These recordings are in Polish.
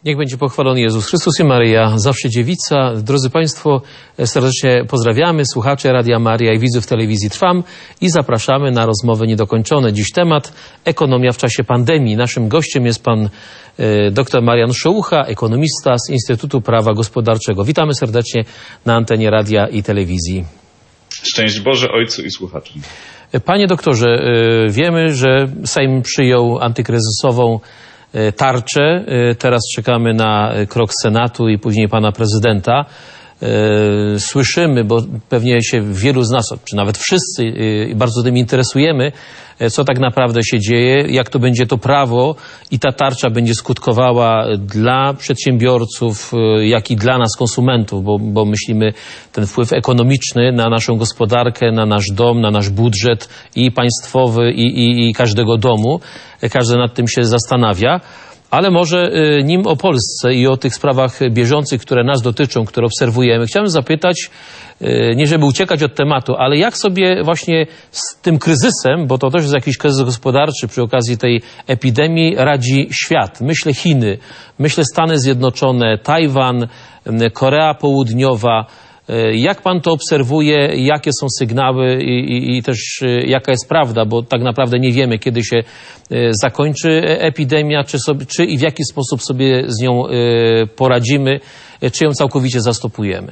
Niech będzie pochwalony Jezus Chrystus i Maryja, zawsze dziewica. Drodzy Państwo, serdecznie pozdrawiamy słuchacze Radia Maria i widzów telewizji Trwam i zapraszamy na rozmowę niedokończone. Dziś temat ekonomia w czasie pandemii. Naszym gościem jest pan dr Marian Szołucha, ekonomista z Instytutu Prawa Gospodarczego. Witamy serdecznie na antenie radia i telewizji. Szczęść Boże Ojcu i słuchaczom. Panie doktorze, wiemy, że Sejm przyjął antykryzysową tarczę. Teraz czekamy na krok Senatu i później pana prezydenta. Słyszymy, bo pewnie się wielu z nas, czy nawet wszyscy, bardzo tym interesujemy, co tak naprawdę się dzieje, jak to będzie to prawo i ta tarcza będzie skutkowała dla przedsiębiorców, jak i dla nas konsumentów, bo myślimy ten wpływ ekonomiczny na naszą gospodarkę, na nasz dom, na nasz budżet i państwowy i każdego domu. Każdy nad tym się zastanawia. Ale może nim o Polsce i o tych sprawach bieżących, które nas dotyczą, które obserwujemy, chciałem zapytać, nie żeby uciekać od tematu, ale jak sobie właśnie z tym kryzysem, bo to też jest jakiś kryzys gospodarczy przy okazji tej epidemii, radzi świat. Myślę Chiny, myślę Stany Zjednoczone, Tajwan, Korea Południowa. Jak pan to obserwuje, jakie są sygnały i też jaka jest prawda, bo tak naprawdę nie wiemy, kiedy się zakończy epidemia, czy i w jaki sposób sobie z nią poradzimy, czy ją całkowicie zastopujemy?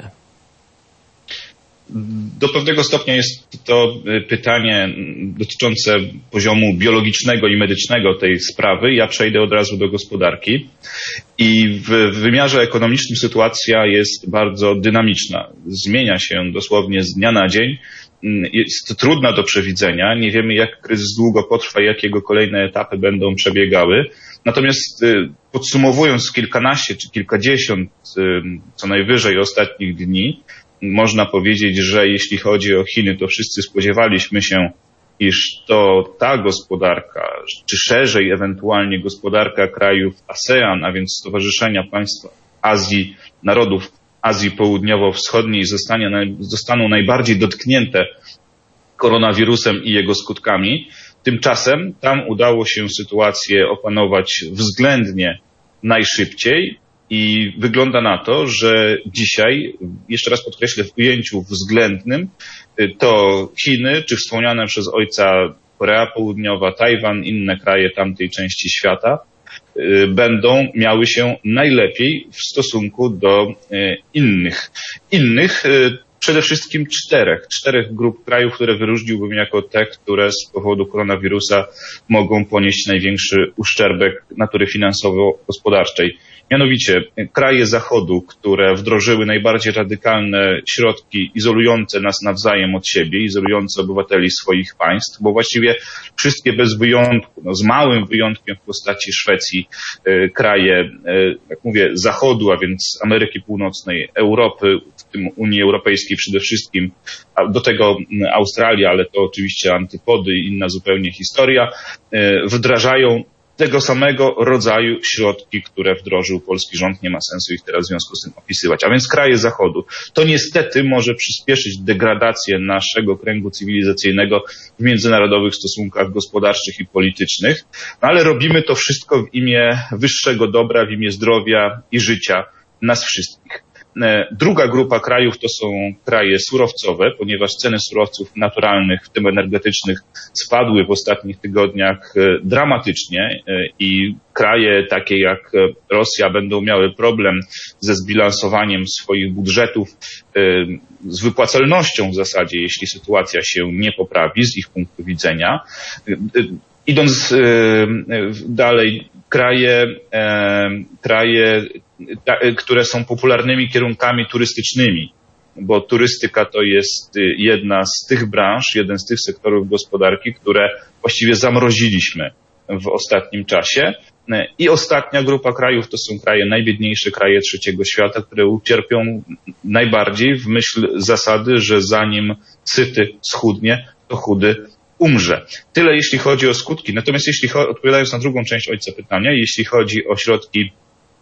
Do pewnego stopnia jest to pytanie dotyczące poziomu biologicznego i medycznego tej sprawy. Ja przejdę od razu do gospodarki. I w wymiarze ekonomicznym sytuacja jest bardzo dynamiczna. Zmienia się dosłownie z dnia na dzień. Jest trudna do przewidzenia. Nie wiemy, jak kryzys długo potrwa, jak jego kolejne etapy będą przebiegały. Natomiast podsumowując kilkanaście czy kilkadziesiąt co najwyżej ostatnich dni, można powiedzieć, że jeśli chodzi o Chiny, to wszyscy spodziewaliśmy się, iż to ta gospodarka, czy szerzej ewentualnie gospodarka krajów ASEAN, a więc Stowarzyszenia Państw Azji, Narodów Azji Południowo-Wschodniej zostaną najbardziej dotknięte koronawirusem i jego skutkami. Tymczasem tam udało się sytuację opanować względnie najszybciej. I wygląda na to, że dzisiaj, jeszcze raz podkreślę, w ujęciu względnym, to Chiny, czy wspomniane przez ojca Korea Południowa, Tajwan, inne kraje tamtej części świata, będą miały się najlepiej w stosunku do innych. Przede wszystkim czterech grup krajów, które wyróżniłbym jako te, które z powodu koronawirusa mogą ponieść największy uszczerbek natury finansowo-gospodarczej. Mianowicie kraje Zachodu, które wdrożyły najbardziej radykalne środki izolujące nas nawzajem od siebie, izolujące obywateli swoich państw, bo właściwie wszystkie bez wyjątku, z małym wyjątkiem w postaci Szwecji, kraje, jak mówię, Zachodu, a więc Ameryki Północnej, Europy, w tym Unii Europejskiej przede wszystkim, a do tego Australia, ale to oczywiście antypody i inna zupełnie historia, wdrażają tego samego rodzaju środki, które wdrożył polski rząd. Nie ma sensu ich teraz w związku z tym opisywać. A więc kraje Zachodu. To niestety może przyspieszyć degradację naszego kręgu cywilizacyjnego w międzynarodowych stosunkach gospodarczych i politycznych. No ale robimy to wszystko w imię wyższego dobra, w imię zdrowia i życia nas wszystkich. Druga grupa krajów to są kraje surowcowe, ponieważ ceny surowców naturalnych, w tym energetycznych, spadły w ostatnich tygodniach dramatycznie i kraje takie jak Rosja będą miały problem ze zbilansowaniem swoich budżetów, z wypłacalnością w zasadzie, jeśli sytuacja się nie poprawi z ich punktu widzenia. Idąc dalej, kraje, które są popularnymi kierunkami turystycznymi, bo turystyka to jest jedna z tych branż, jeden z tych sektorów gospodarki, które właściwie zamroziliśmy w ostatnim czasie. I ostatnia grupa krajów to są kraje najbiedniejsze, kraje trzeciego świata, które ucierpią najbardziej w myśl zasady, że zanim syty schudnie, to chudy umrze. Tyle jeśli chodzi o skutki. Natomiast odpowiadając na drugą część ojca pytania, jeśli chodzi o środki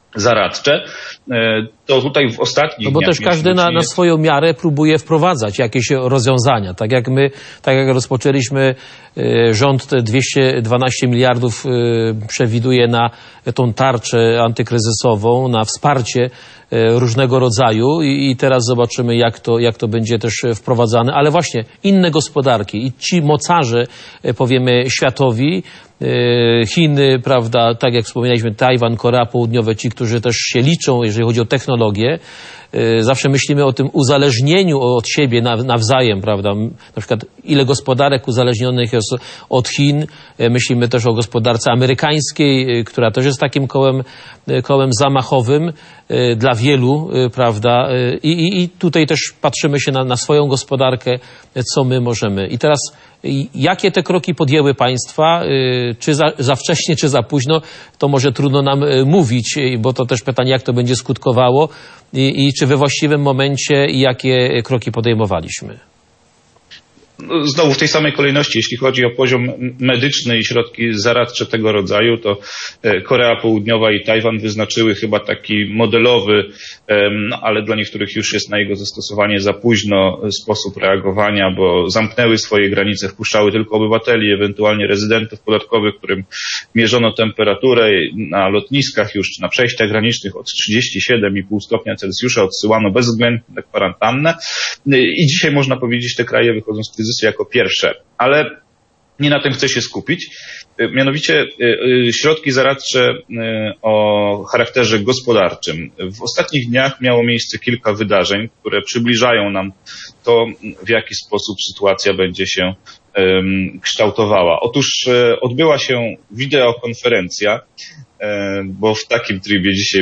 zaradcze, to tutaj w ostatnich No bo dniach też każdy na swoją miarę próbuje wprowadzać jakieś rozwiązania. Tak jak rozpoczęliśmy, rząd te 212 miliardów przewiduje na tą tarczę antykryzysową, na wsparcie różnego rodzaju i teraz zobaczymy, jak to będzie też wprowadzane. Ale właśnie inne gospodarki i ci mocarze, powiemy, światowi, Chiny, prawda, tak jak wspomnieliśmy, Tajwan, Korea Południowa, ci, którzy też się liczą, jeżeli chodzi o technologię. Zawsze myślimy o tym uzależnieniu od siebie nawzajem, prawda? Na przykład ile gospodarek uzależnionych jest od Chin. Myślimy też o gospodarce amerykańskiej, która też jest takim kołem zamachowym dla wielu, prawda? I tutaj też patrzymy się na swoją gospodarkę, co my możemy. I teraz jakie te kroki podjęły państwa? Czy za wcześnie, czy za późno? To może trudno nam mówić, bo to też pytanie, jak to będzie skutkowało i czy we właściwym momencie i jakie kroki podejmowaliśmy? Znowu w tej samej kolejności, jeśli chodzi o poziom medyczny i środki zaradcze tego rodzaju, to Korea Południowa i Tajwan wyznaczyły chyba taki modelowy, ale dla niektórych już jest na jego zastosowanie za późno sposób reagowania, bo zamknęły swoje granice, wpuszczały tylko obywateli, ewentualnie rezydentów podatkowych, którym mierzono temperaturę na lotniskach już, czy na przejściach granicznych od 37,5 stopnia Celsjusza odsyłano bezwzględnie na kwarantannę i dzisiaj można powiedzieć, te kraje wychodzą z kryzysu jako pierwsze, ale nie na tym chcę się skupić. Mianowicie środki zaradcze o charakterze gospodarczym. W ostatnich dniach miało miejsce kilka wydarzeń, które przybliżają nam to, w jaki sposób sytuacja będzie się kształtowała. Otóż odbyła się wideokonferencja, bo w takim trybie dzisiaj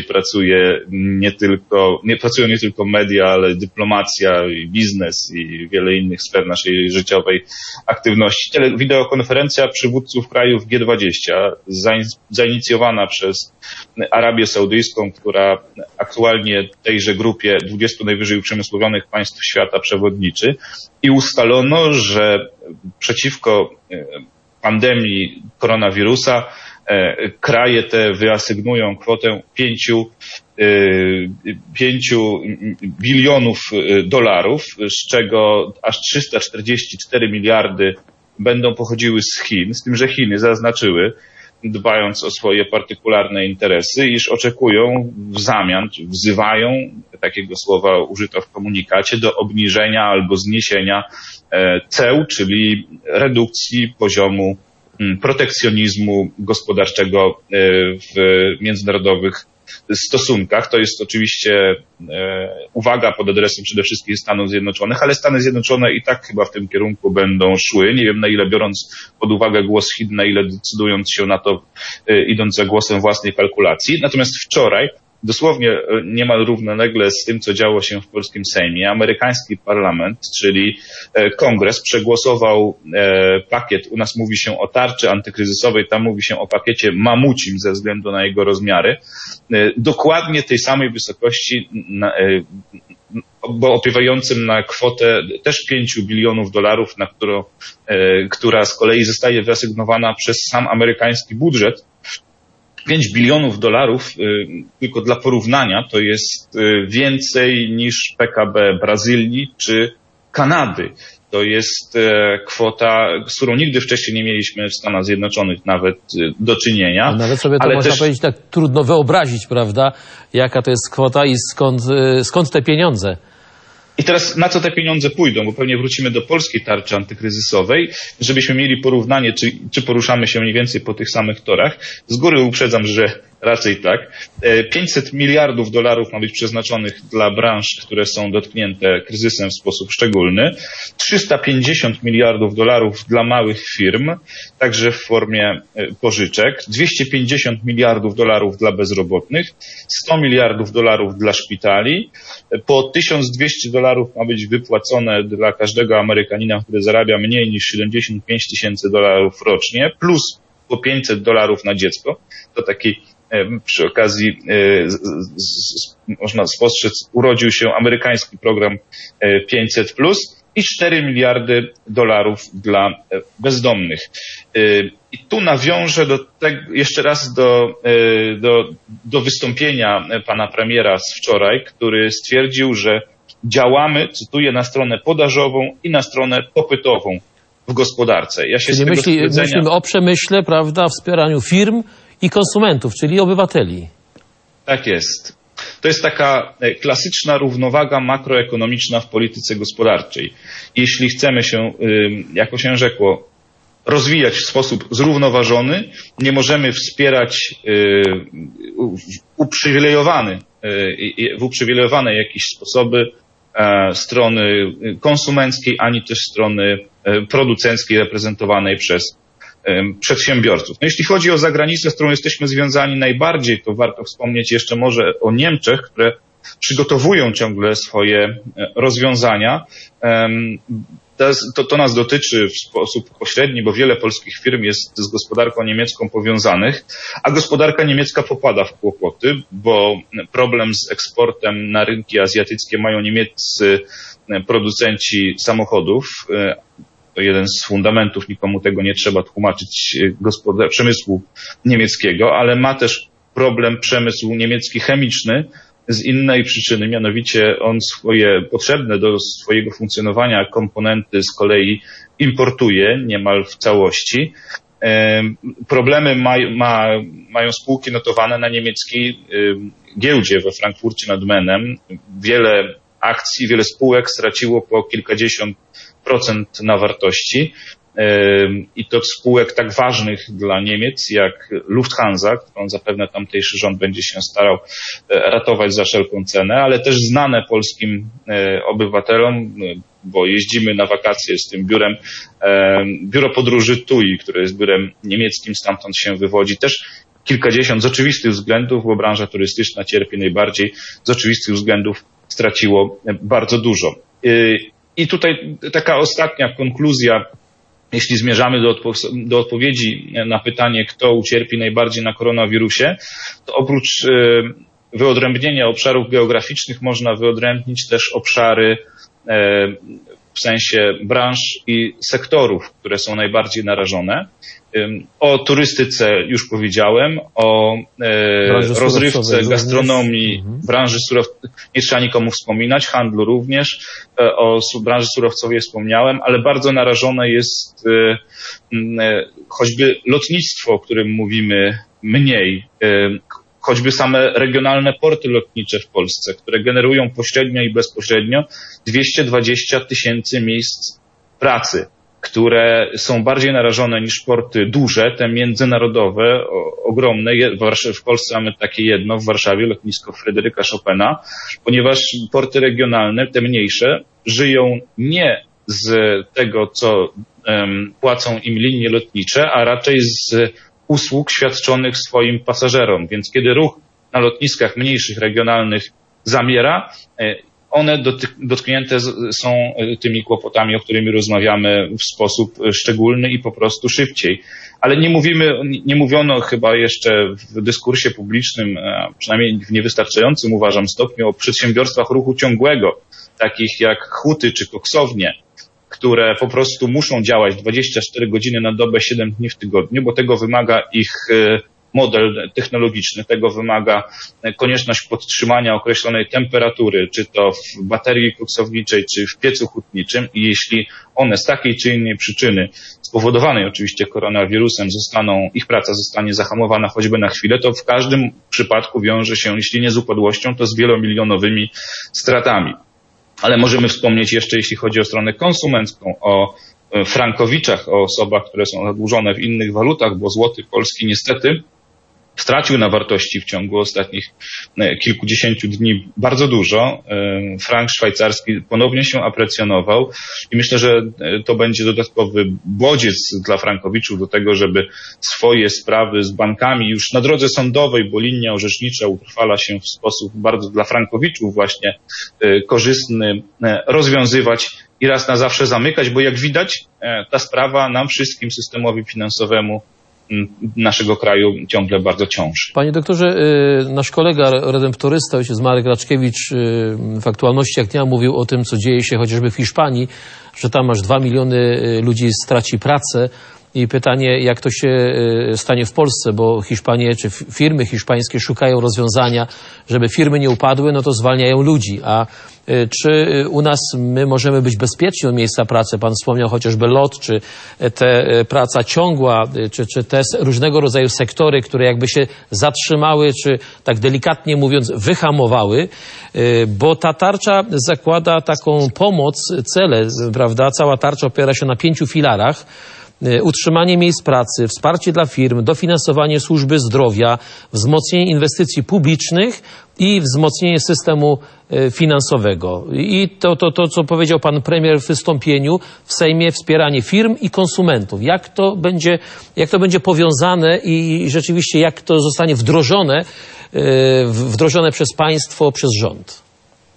pracują nie tylko media, ale dyplomacja, i biznes i wiele innych sfer naszej życiowej aktywności. Wideokonferencja przywódców krajów G20, zainicjowana przez Arabię Saudyjską, która aktualnie tejże grupie 20 najwyżej uprzemysłowionych państw świata przewodniczy, i ustalono, że przeciwko pandemii koronawirusa kraje te wyasygnują kwotę 5 bilionów dolarów, z czego aż 344 miliardy będą pochodziły z Chin, z tym, że Chiny zaznaczyły, dbając o swoje partykularne interesy, iż oczekują w zamian, wzywają, takiego słowa użyto w komunikacie, do obniżenia albo zniesienia ceł, czyli redukcji poziomu protekcjonizmu gospodarczego w międzynarodowych stosunkach. To jest oczywiście uwaga pod adresem przede wszystkim Stanów Zjednoczonych, ale Stany Zjednoczone i tak chyba w tym kierunku będą szły. Nie wiem, na ile biorąc pod uwagę głos Chin, na ile decydując się na to, idąc za głosem własnej kalkulacji. Natomiast wczoraj, dosłownie niemal równolegle z tym, co działo się w polskim Sejmie, amerykański parlament, czyli Kongres, przegłosował pakiet, u nas mówi się o tarczy antykryzysowej, tam mówi się o pakiecie mamucim ze względu na jego rozmiary, dokładnie tej samej wysokości, bo opiewającym na kwotę też 5 bilionów dolarów, która z kolei zostaje wyasygnowana przez sam amerykański budżet. 5 bilionów dolarów, tylko dla porównania, to jest więcej niż PKB Brazylii czy Kanady. To jest kwota, z którą nigdy wcześniej nie mieliśmy w Stanach Zjednoczonych nawet do czynienia. A nawet sobie to ale można też powiedzieć, tak trudno wyobrazić, prawda, jaka to jest kwota i skąd te pieniądze. I teraz na co te pieniądze pójdą, bo pewnie wrócimy do polskiej tarczy antykryzysowej, żebyśmy mieli porównanie, czy poruszamy się mniej więcej po tych samych torach. Z góry uprzedzam, że raczej tak. 500 miliardów dolarów ma być przeznaczonych dla branż, które są dotknięte kryzysem w sposób szczególny. 350 miliardów dolarów dla małych firm, także w formie pożyczek. 250 miliardów dolarów dla bezrobotnych. 100 miliardów dolarów dla szpitali. Po 1200 dolarów ma być wypłacone dla każdego Amerykanina, który zarabia mniej niż 75 tysięcy dolarów rocznie, plus po 500 dolarów na dziecko. To taki przy okazji można spostrzec, urodził się amerykański program 500+. i 4 miliardy dolarów dla bezdomnych. I tu nawiążę do tego, jeszcze raz do wystąpienia pana premiera z wczoraj, który stwierdził, że działamy, cytuję, na stronę podażową i na stronę popytową w gospodarce. Ja się czyli myślimy o przemyśle, prawda, wspieraniu firm i konsumentów, czyli obywateli. Tak jest. To jest taka klasyczna równowaga makroekonomiczna w polityce gospodarczej. Jeśli chcemy się, jako się rzekło, rozwijać w sposób zrównoważony, nie możemy wspierać w uprzywilejowane jakieś sposoby strony konsumenckiej, ani też strony producenckiej reprezentowanej przez przedsiębiorców. No jeśli chodzi o zagranicę, z którą jesteśmy związani najbardziej, to warto wspomnieć jeszcze może o Niemczech, które przygotowują ciągle swoje rozwiązania. To nas dotyczy w sposób pośredni, bo wiele polskich firm jest z gospodarką niemiecką powiązanych, a gospodarka niemiecka popada w kłopoty, bo problem z eksportem na rynki azjatyckie mają niemieccy producenci samochodów. To jeden z fundamentów, nikomu tego nie trzeba tłumaczyć, przemysłu niemieckiego, ale ma też problem przemysł niemiecki chemiczny z innej przyczyny, mianowicie on swoje potrzebne do swojego funkcjonowania komponenty z kolei importuje niemal w całości. Problemy mają spółki notowane na niemieckiej giełdzie we Frankfurcie nad Menem. Wiele akcji, wiele spółek straciło po kilkadziesiąt procent na wartości i to spółek tak ważnych dla Niemiec jak Lufthansa, którą zapewne tamtejszy rząd będzie się starał ratować za wszelką cenę, ale też znane polskim obywatelom, bo jeździmy na wakacje z tym biurem, biuro podróży TUI, które jest biurem niemieckim, stamtąd się wywodzi, też kilkadziesiąt z oczywistych względów, bo branża turystyczna cierpi najbardziej, z oczywistych względów straciło bardzo dużo. I tutaj taka ostatnia konkluzja, jeśli zmierzamy do odpowiedzi na pytanie, kto ucierpi najbardziej na koronawirusie, to oprócz wyodrębnienia obszarów geograficznych można wyodrębnić też obszary w sensie branż i sektorów, które są najbardziej narażone. O turystyce już powiedziałem, o rozrywce, gastronomii, branży surowcowej, nie trzeba nikomu wspominać, handlu również, o branży surowcowej wspomniałem, ale bardzo narażone jest choćby lotnictwo, o którym mówimy mniej, choćby same regionalne porty lotnicze w Polsce, które generują pośrednio i bezpośrednio 220 000 miejsc pracy, które są bardziej narażone niż porty duże, te międzynarodowe, ogromne. W Polsce mamy takie jedno, w Warszawie lotnisko Fryderyka Chopina, ponieważ porty regionalne, te mniejsze, żyją nie z tego, co płacą im linie lotnicze, a raczej z usług świadczonych swoim pasażerom. Więc kiedy ruch na lotniskach mniejszych, regionalnych zamiera, one dotknięte są tymi kłopotami, o których rozmawiamy w sposób szczególny i po prostu szybciej. Ale nie mówiono chyba jeszcze w dyskursie publicznym, przynajmniej w niewystarczającym uważam stopniu, o przedsiębiorstwach ruchu ciągłego, takich jak huty czy koksownie, które po prostu muszą działać 24 godziny na dobę, 7 dni w tygodniu, bo tego wymaga ich model technologiczny, tego wymaga konieczność podtrzymania określonej temperatury, czy to w baterii koksowniczej, czy w piecu hutniczym, i jeśli one z takiej czy innej przyczyny, spowodowanej oczywiście koronawirusem, ich praca zostanie zahamowana choćby na chwilę, to w każdym przypadku wiąże się, jeśli nie z upadłością, to z wielomilionowymi stratami. Ale możemy wspomnieć jeszcze, jeśli chodzi o stronę konsumencką, o frankowiczach, o osobach, które są zadłużone w innych walutach, bo złoty polski niestety stracił na wartości w ciągu ostatnich kilkudziesięciu dni bardzo dużo. Frank szwajcarski ponownie się aprecjonował i myślę, że to będzie dodatkowy bodziec dla frankowiczów do tego, żeby swoje sprawy z bankami już na drodze sądowej, bo linia orzecznicza utrwala się w sposób bardzo dla frankowiczów właśnie korzystny, rozwiązywać i raz na zawsze zamykać, bo jak widać ta sprawa nam wszystkim systemowi finansowemu naszego kraju ciągle bardzo ciąży. Panie doktorze, nasz kolega redemptorysta, ojciec Marek Raczkiewicz, w aktualności jak dnia mówił o tym, co dzieje się chociażby w Hiszpanii, że tam aż 2 miliony ludzi straci pracę. I pytanie, jak to się stanie w Polsce, bo Hiszpanie czy firmy hiszpańskie szukają rozwiązania, żeby firmy nie upadły, no to zwalniają ludzi. A czy u nas my możemy być bezpieczni od miejsca pracy? Pan wspomniał chociażby LOT, czy te praca ciągła, czy te różnego rodzaju sektory, które jakby się zatrzymały, czy tak delikatnie mówiąc wyhamowały, bo ta tarcza zakłada taką pomoc, cele, prawda? Cała tarcza opiera się na 5 filarach. Utrzymanie miejsc pracy, wsparcie dla firm, dofinansowanie służby zdrowia, wzmocnienie inwestycji publicznych i wzmocnienie systemu finansowego. I to, co powiedział pan premier w wystąpieniu w Sejmie, wspieranie firm i konsumentów. Jak to będzie powiązane i rzeczywiście jak to zostanie wdrożone przez państwo, przez rząd?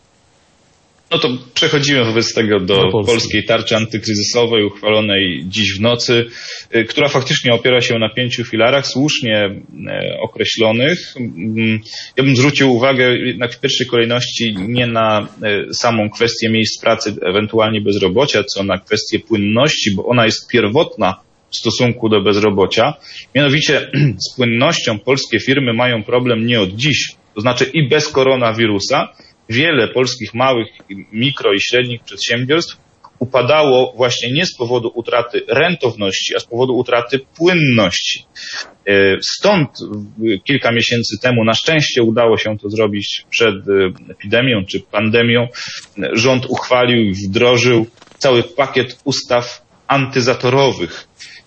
No to przechodzimy wobec tego do polskiej tarczy antykryzysowej uchwalonej dziś w nocy, która faktycznie opiera się na 5 filarach słusznie określonych. Ja bym zwrócił uwagę jednak w pierwszej kolejności nie na samą kwestię miejsc pracy, ewentualnie bezrobocia, co na kwestię płynności, bo ona jest pierwotna w stosunku do bezrobocia. Mianowicie z płynnością polskie firmy mają problem nie od dziś, to znaczy i bez koronawirusa. Wiele polskich małych, mikro i średnich przedsiębiorstw upadało właśnie nie z powodu utraty rentowności, a z powodu utraty płynności. Stąd kilka miesięcy temu na szczęście udało się to zrobić przed epidemią czy pandemią. Rząd uchwalił i wdrożył cały pakiet ustaw antyzatorowych.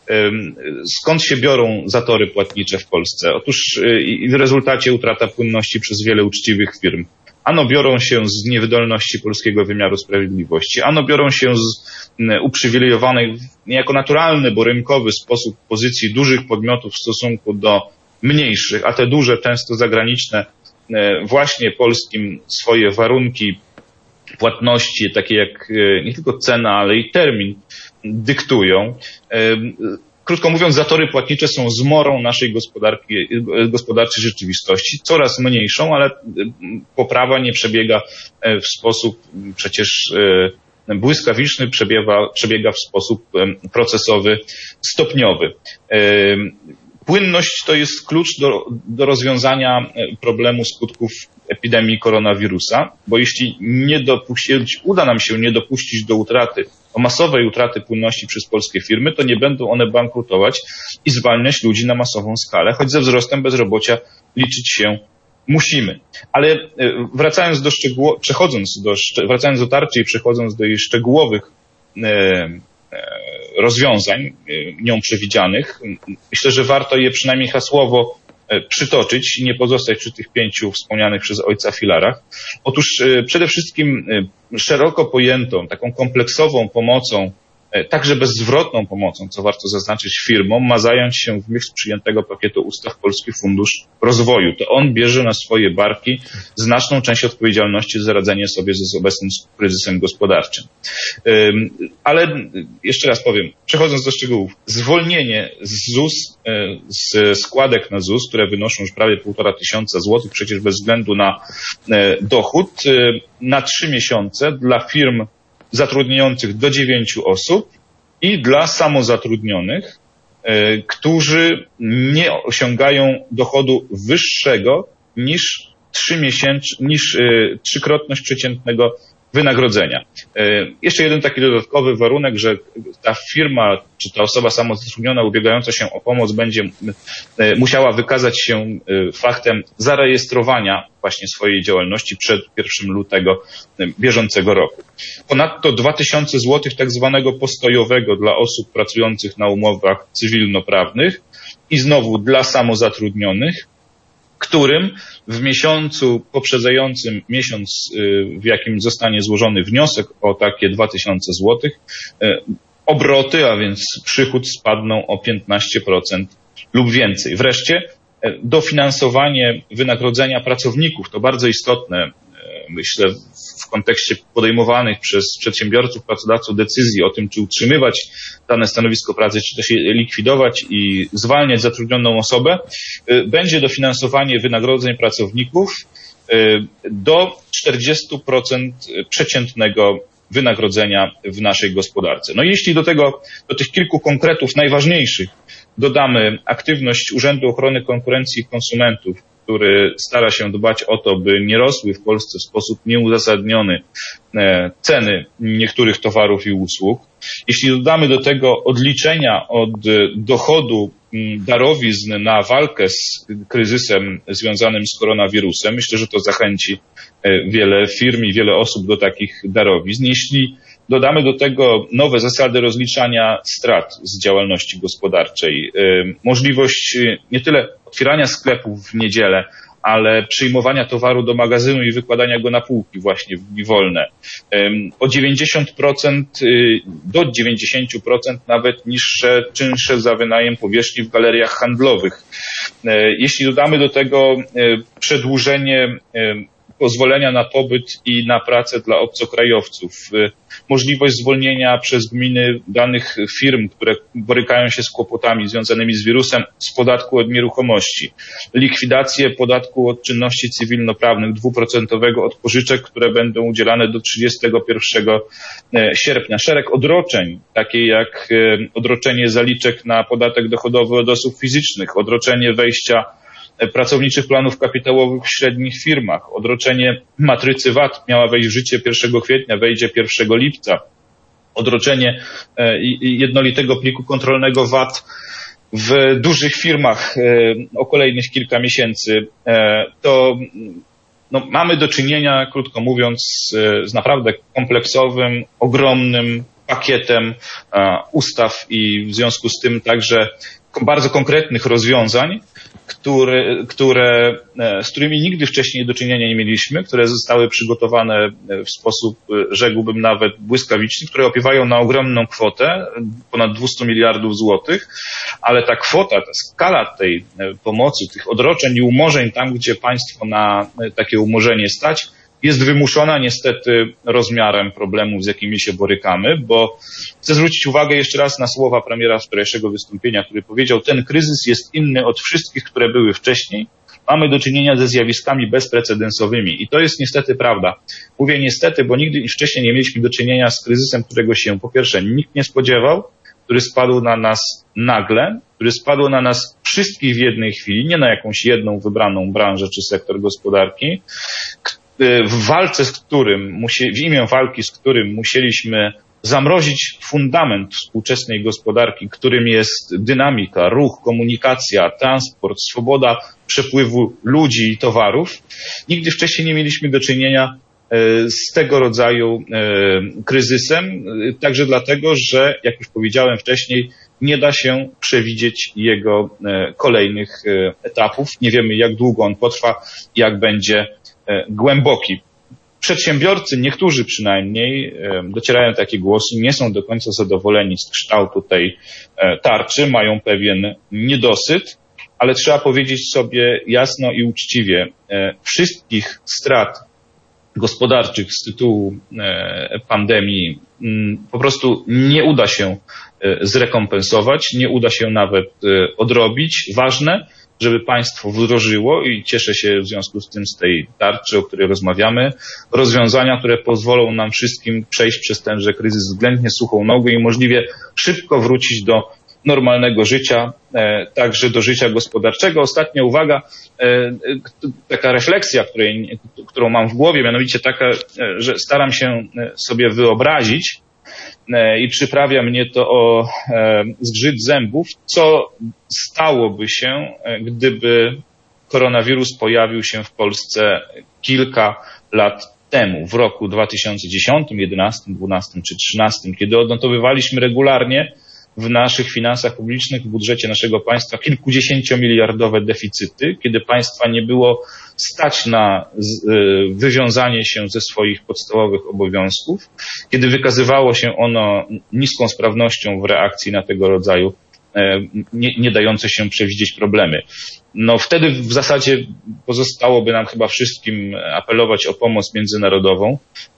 Skąd się biorą zatory płatnicze w Polsce? Otóż w rezultacie utrata płynności przez wiele uczciwych firm. Ano biorą się z niewydolności polskiego wymiaru sprawiedliwości, ano biorą się z uprzywilejowanej, niejako naturalny, bo rynkowy sposób pozycji dużych podmiotów w stosunku do mniejszych, a te duże, często zagraniczne, właśnie polskim swoje warunki płatności, takie jak nie tylko cena, ale i termin dyktują. Krótko mówiąc, zatory płatnicze są zmorą naszej gospodarczej rzeczywistości, coraz mniejszą, ale poprawa nie przebiega w sposób przecież błyskawiczny, przebiega w sposób procesowy, stopniowy. Płynność to jest klucz do rozwiązania problemu skutków epidemii koronawirusa, bo jeśli uda nam się nie dopuścić do masowej utraty płynności przez polskie firmy, to nie będą one bankrutować i zwalniać ludzi na masową skalę, choć ze wzrostem bezrobocia liczyć się musimy. Ale wracając do tarczy i przechodząc do jej szczegółowych rozwiązań nią przewidzianych, myślę, że warto je przynajmniej hasłowo przytoczyć i nie pozostać przy tych 5 wspomnianych przez ojca filarach. Otóż przede wszystkim szeroko pojętą, taką kompleksową pomocą, także bezzwrotną pomocą, co warto zaznaczyć firmom, ma zająć się w myśl przyjętego pakietu ustaw Polski Fundusz Rozwoju. To on bierze na swoje barki znaczną część odpowiedzialności za radzenie sobie z obecnym kryzysem gospodarczym. Ale jeszcze raz powiem, przechodząc do szczegółów, zwolnienie z ZUS, z składek na ZUS, które wynoszą już prawie 1500 złotych, przecież bez względu na dochód, na 3 miesiące dla firm zatrudniających do 9 osób i dla samozatrudnionych, którzy nie osiągają dochodu wyższego niż trzykrotność przeciętnego wynagrodzenia. Jeszcze jeden taki dodatkowy warunek, że ta firma czy ta osoba samozatrudniona ubiegająca się o pomoc będzie musiała wykazać się faktem zarejestrowania właśnie swojej działalności przed 1 lutego bieżącego roku. Ponadto 2000 zł tak zwanego postojowego dla osób pracujących na umowach cywilnoprawnych i znowu dla samozatrudnionych, którym w miesiącu poprzedzającym miesiąc, w jakim zostanie złożony wniosek o takie 2000 zł, obroty, a więc przychód spadną o 15% lub więcej. Wreszcie dofinansowanie wynagrodzenia pracowników, to bardzo istotne, myślę, w kontekście podejmowanych przez przedsiębiorców, pracodawców decyzji o tym, czy utrzymywać dane stanowisko pracy, czy też je likwidować i zwalniać zatrudnioną osobę, będzie dofinansowanie wynagrodzeń pracowników do 40% przeciętnego wynagrodzenia w naszej gospodarce. No i jeśli do tych kilku konkretów najważniejszych dodamy aktywność Urzędu Ochrony Konkurencji i Konsumentów, który stara się dbać o to, by nie rosły w Polsce w sposób nieuzasadniony ceny niektórych towarów i usług. Jeśli dodamy do tego odliczenia od dochodu darowizn na walkę z kryzysem związanym z koronawirusem, myślę, że to zachęci wiele firm i wiele osób do takich darowizn. Jeśli dodamy do tego nowe zasady rozliczania strat z działalności gospodarczej, możliwość nie tyle otwierania sklepów w niedzielę, ale przyjmowania towaru do magazynu i wykładania go na półki właśnie w dni wolne. O 90% do 90% nawet niższe czynsze za wynajem powierzchni w galeriach handlowych. Jeśli dodamy do tego przedłużenie pozwolenia na pobyt i na pracę dla obcokrajowców, możliwość zwolnienia przez gminy danych firm, które borykają się z kłopotami związanymi z wirusem, z podatku od nieruchomości, likwidację podatku od czynności cywilnoprawnych 2% od pożyczek, które będą udzielane do 31 sierpnia. Szereg odroczeń, takie jak odroczenie zaliczek na podatek dochodowy od osób fizycznych, odroczenie wejścia pracowniczych planów kapitałowych w średnich firmach. Odroczenie matrycy VAT miała wejść w życie 1 kwietnia, wejdzie 1 lipca. Odroczenie jednolitego pliku kontrolnego VAT w dużych firmach o kolejnych kilka miesięcy. To mamy do czynienia, krótko mówiąc, z naprawdę kompleksowym, ogromnym pakietem ustaw i w związku z tym także bardzo konkretnych rozwiązań, z którymi nigdy wcześniej do czynienia nie mieliśmy, które zostały przygotowane w sposób, rzekłbym, nawet błyskawiczny, które opiewają na ogromną kwotę, ponad 200 miliardów złotych, ale ta kwota, ta skala tej pomocy, tych odroczeń i umorzeń tam, gdzie państwo na takie umorzenie stać, jest wymuszona niestety rozmiarem problemów, z jakimi się borykamy, bo chcę zwrócić uwagę jeszcze raz na słowa premiera wczorajszego wystąpienia, który powiedział, ten kryzys jest inny od wszystkich, które były wcześniej. Mamy do czynienia ze zjawiskami bezprecedensowymi i to jest niestety prawda. Mówię niestety, bo nigdy wcześniej nie mieliśmy do czynienia z kryzysem, którego się po pierwsze nikt nie spodziewał, który spadł na nas nagle, który spadł na nas wszystkich w jednej chwili, nie na jakąś jedną wybraną branżę czy sektor gospodarki, w walce z którym, w imię walki z którym musieliśmy zamrozić fundament współczesnej gospodarki, którym jest dynamika, ruch, komunikacja, transport, swoboda przepływu ludzi i towarów. Nigdy wcześniej nie mieliśmy do czynienia z tego rodzaju kryzysem, także dlatego, że, jak już powiedziałem wcześniej, nie da się przewidzieć jego kolejnych etapów. Nie wiemy, jak długo on potrwa, jak będzie głęboki. Przedsiębiorcy, niektórzy przynajmniej, docierają takie głosy, nie są do końca zadowoleni z kształtu tej tarczy, mają pewien niedosyt, ale trzeba powiedzieć sobie jasno i uczciwie, wszystkich strat gospodarczych z tytułu pandemii po prostu nie uda się zrekompensować, nie uda się nawet odrobić. Ważne, żeby państwo wdrożyło i cieszę się w związku z tym z tej tarczy, o której rozmawiamy, rozwiązania, które pozwolą nam wszystkim przejść przez tenże kryzys względnie suchą nogą i możliwie szybko wrócić do normalnego życia, także do życia gospodarczego. Ostatnia uwaga, taka refleksja, którą mam w głowie, mianowicie taka, że staram się sobie wyobrazić i przyprawia mnie to o zgrzyt zębów, co stałoby się, gdyby koronawirus pojawił się w Polsce kilka lat temu, w roku 2010, 11, 12 czy 13, kiedy odnotowywaliśmy regularnie w naszych finansach publicznych, w budżecie naszego państwa kilkudziesięciomiliardowe deficyty, kiedy państwa nie było stać na wywiązanie się ze swoich podstawowych obowiązków, kiedy wykazywało się ono niską sprawnością w reakcji na tego rodzaju nie dające się przewidzieć problemy. No wtedy w zasadzie pozostałoby nam chyba wszystkim apelować o pomoc międzynarodową,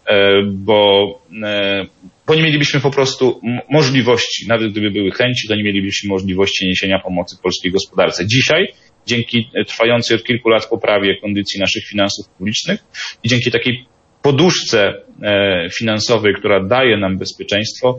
bo nie mielibyśmy po prostu możliwości, nawet gdyby były chęci, to nie mielibyśmy możliwości niesienia pomocy polskiej gospodarce. Dzisiaj, dzięki trwającej od kilku lat poprawie kondycji naszych finansów publicznych i dzięki takiej poduszce finansowej, która daje nam bezpieczeństwo,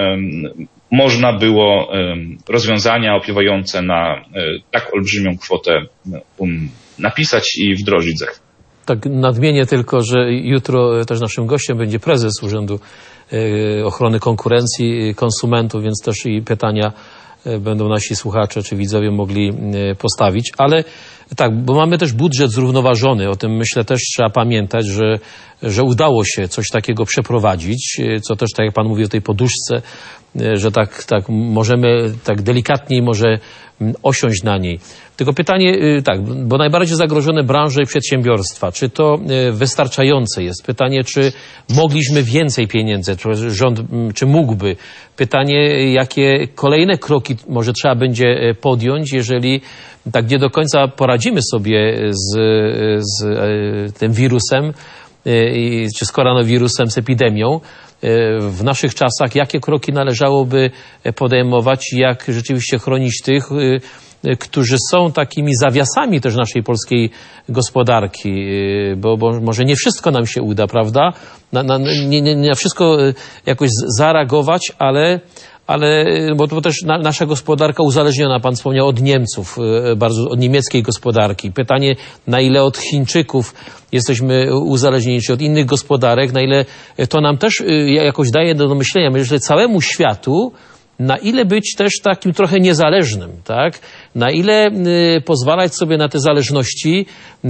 można było rozwiązania opiewające na tak olbrzymią kwotę napisać i wdrożyć za chwilę. Tak nadmienię tylko, że jutro też naszym gościem będzie prezes Urzędu Ochrony Konkurencji i Konsumentów, więc też i pytania będą nasi słuchacze czy widzowie mogli postawić. Ale tak, bo mamy też budżet zrównoważony, o tym myślę też trzeba pamiętać, że udało się coś takiego przeprowadzić, co też, tak jak pan mówi o tej poduszce, że tak możemy tak delikatniej może osiąść na niej. Tylko pytanie, tak, bo najbardziej zagrożone branże i przedsiębiorstwa, czy to wystarczające jest? Pytanie, czy mogliśmy więcej pieniędzy, czy rząd, czy mógłby? Pytanie, jakie kolejne kroki może trzeba będzie podjąć, jeżeli tak nie do końca poradzimy sobie z tym wirusem, czy z koronawirusem, z epidemią w naszych czasach, jakie kroki należałoby podejmować, jak rzeczywiście chronić tych, którzy są takimi zawiasami też naszej polskiej gospodarki, bo może nie wszystko nam się uda, prawda? Nie na wszystko jakoś zareagować, ale bo też nasza gospodarka uzależniona, pan wspomniał, od Niemców, bardzo od niemieckiej gospodarki. Pytanie, na ile od Chińczyków jesteśmy uzależnieni, czy od innych gospodarek, na ile to nam też jakoś daje do myślenia, myślę, całemu światu, na ile być też takim trochę niezależnym, tak? Na ile pozwalać sobie na te zależności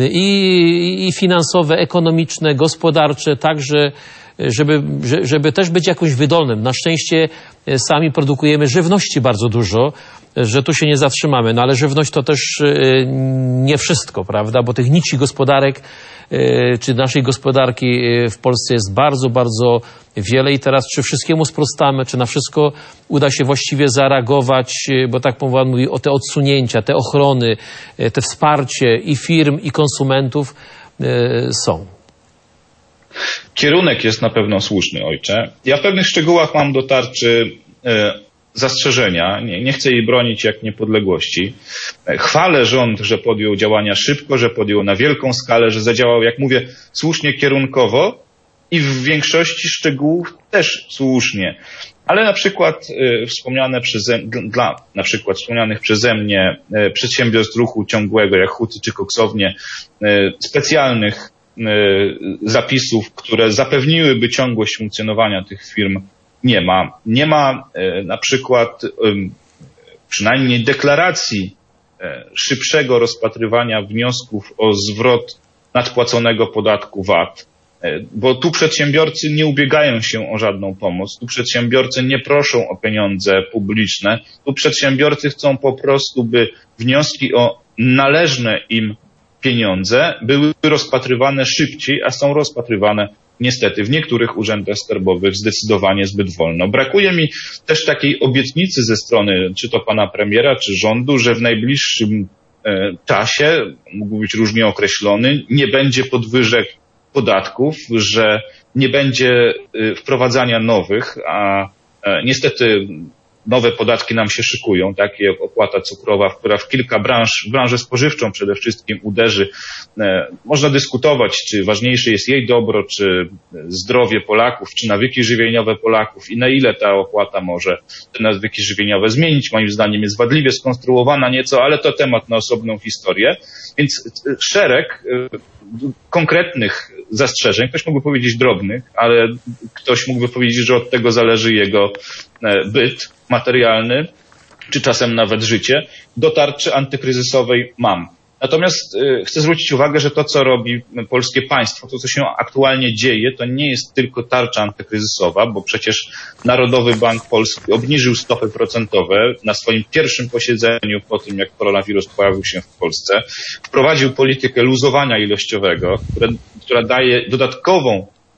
i finansowe, ekonomiczne, gospodarcze, także żeby też być jakoś wydolnym. Na szczęście sami produkujemy żywności bardzo dużo, że tu się nie zatrzymamy, no ale żywność to też nie wszystko, prawda? Bo tych nici gospodarek, czy naszej gospodarki w Polsce jest bardzo, bardzo wiele i teraz czy wszystkiemu sprostamy, czy na wszystko uda się właściwie zareagować, bo tak pan mówi o te odsunięcia, te ochrony, te wsparcie i firm, i konsumentów są. Kierunek jest na pewno słuszny, ojcze. Ja w pewnych szczegółach mam do tarczy zastrzeżenia. Nie chcę jej bronić jak niepodległości. Chwalę rząd, że podjął działania szybko, że podjął na wielką skalę, że zadziałał, jak mówię, słusznie, kierunkowo i w większości szczegółów też słusznie. Ale na przykład wspomnianych przeze mnie przedsiębiorstw ruchu ciągłego, jak huty czy koksownie, specjalnych zapisów, które zapewniłyby ciągłość funkcjonowania tych firm, nie ma. Nie ma na przykład przynajmniej deklaracji szybszego rozpatrywania wniosków o zwrot nadpłaconego podatku VAT, bo tu przedsiębiorcy nie ubiegają się o żadną pomoc, tu przedsiębiorcy nie proszą o pieniądze publiczne, tu przedsiębiorcy chcą po prostu, by wnioski o należne im pieniądze były rozpatrywane szybciej, a są rozpatrywane niestety w niektórych urzędach skarbowych zdecydowanie zbyt wolno. Brakuje mi też takiej obietnicy ze strony czy to pana premiera, czy rządu, że w najbliższym czasie, mógł być różnie określony, nie będzie podwyżek podatków, że nie będzie wprowadzania nowych, a niestety nowe podatki nam się szykują, takie jak opłata cukrowa, która w kilka branżę spożywczą przede wszystkim uderzy. Można dyskutować, czy ważniejsze jest jej dobro, czy zdrowie Polaków, czy nawyki żywieniowe Polaków i na ile ta opłata może te nawyki żywieniowe zmienić. Moim zdaniem jest wadliwie skonstruowana nieco, ale to temat na osobną historię. Więc szereg konkretnych zastrzeżeń, ktoś mógłby powiedzieć drobnych, ale ktoś mógłby powiedzieć, że od tego zależy jego byt materialny, czy czasem nawet życie, do tarczy antykryzysowej mam. Natomiast chcę zwrócić uwagę, że to, co robi polskie państwo, to, co się aktualnie dzieje, to nie jest tylko tarcza antykryzysowa, bo przecież Narodowy Bank Polski obniżył stopy procentowe na swoim pierwszym posiedzeniu po tym, jak koronawirus pojawił się w Polsce. Wprowadził politykę luzowania ilościowego, która daje dodatkową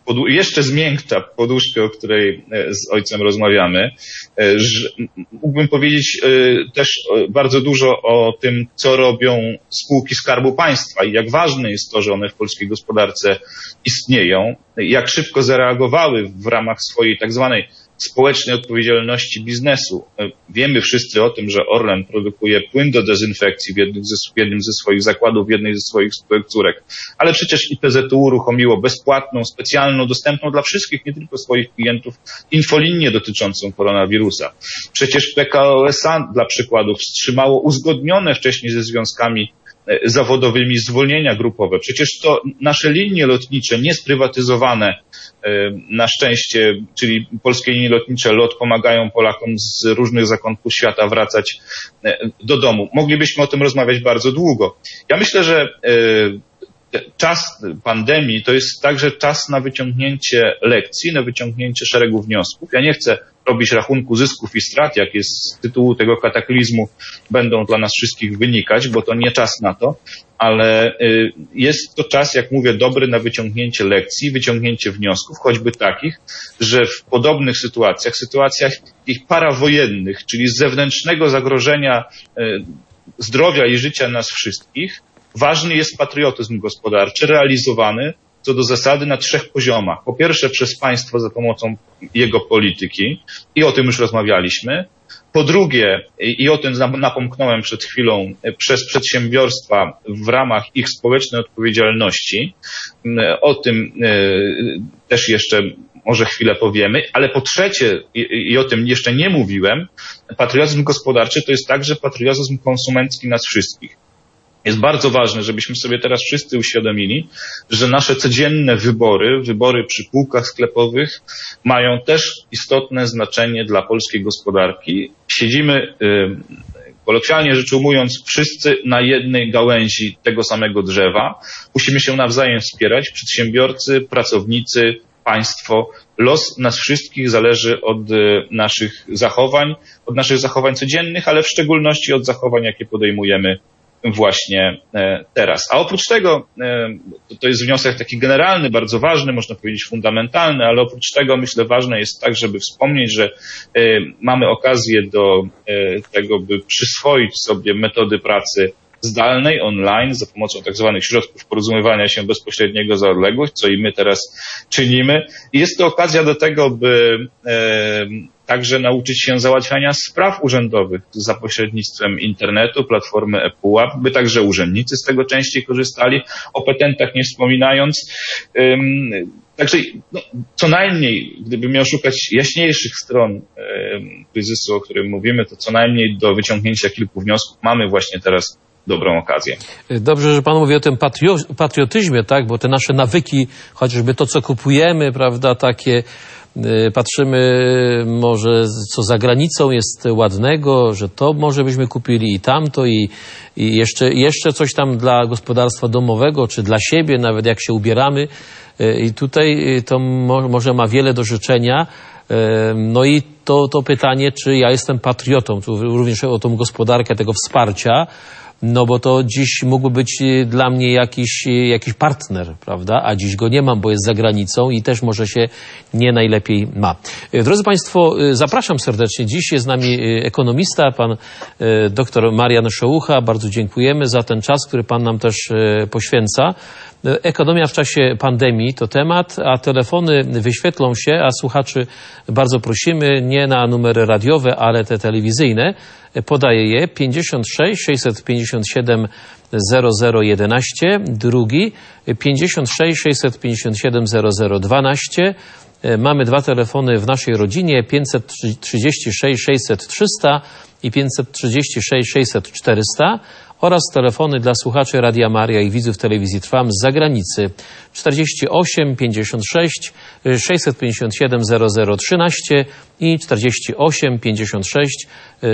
jeszcze zmiękcza poduszkę, o której z ojcem rozmawiamy. Mógłbym powiedzieć też bardzo dużo o tym, co robią spółki Skarbu Państwa i jak ważne jest to, że one w polskiej gospodarce istnieją, jak szybko zareagowały w ramach swojej tak zwanej społecznej odpowiedzialności biznesu. Wiemy wszyscy o tym, że Orlen produkuje płyn do dezynfekcji w jednym ze swoich zakładów, w jednej ze swoich spółek córek. Ale przecież i PZU uruchomiło bezpłatną, specjalną, dostępną dla wszystkich, nie tylko swoich klientów, infolinię dotyczącą koronawirusa. Przecież PKO SA dla przykładów wstrzymało uzgodnione wcześniej ze związkami zawodowymi zwolnienia grupowe. Przecież to nasze linie lotnicze niesprywatyzowane na szczęście, czyli polskie linie lotnicze LOT pomagają Polakom z różnych zakątków świata wracać do domu. Moglibyśmy o tym rozmawiać bardzo długo. Ja myślę, że czas pandemii to jest także czas na wyciągnięcie lekcji, na wyciągnięcie szeregu wniosków. Ja nie chcę robić rachunku zysków i strat, jakie z tytułu tego kataklizmu będą dla nas wszystkich wynikać, bo to nie czas na to, ale jest to czas, jak mówię, dobry na wyciągnięcie lekcji, wyciągnięcie wniosków, choćby takich, że w podobnych sytuacjach ich parawojennych, czyli z zewnętrznego zagrożenia zdrowia i życia nas wszystkich, ważny jest patriotyzm gospodarczy realizowany co do zasady na 3 poziomach. Po pierwsze przez państwo za pomocą jego polityki i o tym już rozmawialiśmy. Po drugie, i o tym napomknąłem przed chwilą, przez przedsiębiorstwa w ramach ich społecznej odpowiedzialności. O tym też jeszcze może chwilę powiemy, ale po trzecie, i o tym jeszcze nie mówiłem, patriotyzm gospodarczy to jest także patriotyzm konsumencki nas wszystkich. Jest bardzo ważne, żebyśmy sobie teraz wszyscy uświadomili, że nasze codzienne wybory przy półkach sklepowych mają też istotne znaczenie dla polskiej gospodarki. Siedzimy, kolokwialnie rzecz ujmując, wszyscy na jednej gałęzi tego samego drzewa. Musimy się nawzajem wspierać, przedsiębiorcy, pracownicy, państwo. Los nas wszystkich zależy od naszych zachowań codziennych, ale w szczególności od zachowań, jakie podejmujemy właśnie teraz. A oprócz tego, to jest wniosek taki generalny, bardzo ważny, można powiedzieć fundamentalny, ale oprócz tego myślę ważne jest tak, żeby wspomnieć, że mamy okazję do tego, by przyswoić sobie metody pracy zdalnej, online, za pomocą tak zwanych środków porozumiewania się bezpośredniego za odległość, co i my teraz czynimy. I jest to okazja do tego, by także nauczyć się załatwiania spraw urzędowych za pośrednictwem internetu, platformy ePUAP, by także urzędnicy z tego częściej korzystali, o petentach nie wspominając. Także co najmniej, gdyby miał szukać jaśniejszych stron kryzysu, o którym mówimy, to co najmniej do wyciągnięcia kilku wniosków mamy właśnie teraz dobrą okazję. Dobrze, że Pan mówi o tym patriotyzmie, tak, bo te nasze nawyki, chociażby to, co kupujemy, prawda, takie patrzymy może co za granicą jest ładnego, że to może byśmy kupili i tamto i jeszcze coś tam dla gospodarstwa domowego, czy dla siebie, nawet jak się ubieramy. I tutaj to może ma wiele do życzenia. No i to pytanie, czy ja jestem patriotą, tu również o tą gospodarkę tego wsparcia, no bo to dziś mógłby być dla mnie jakiś partner, prawda? A dziś go nie mam, bo jest za granicą i też może się nie najlepiej ma. Drodzy Państwo, zapraszam serdecznie. Dziś jest z nami ekonomista, pan dr Marian Szołucha. Bardzo dziękujemy za ten czas, który pan nam też poświęca. Ekonomia w czasie pandemii to temat, a telefony wyświetlą się, a słuchaczy bardzo prosimy, nie na numery radiowe, ale te telewizyjne. Podaję je 56 657 0011, drugi 56 657 0012. Mamy 2 telefony w naszej rodzinie, 536 600 300 i 536 600 400 oraz telefony dla słuchaczy Radia Maria i widzów telewizji Trwam z zagranicy 48 56 657 0013 i 48 56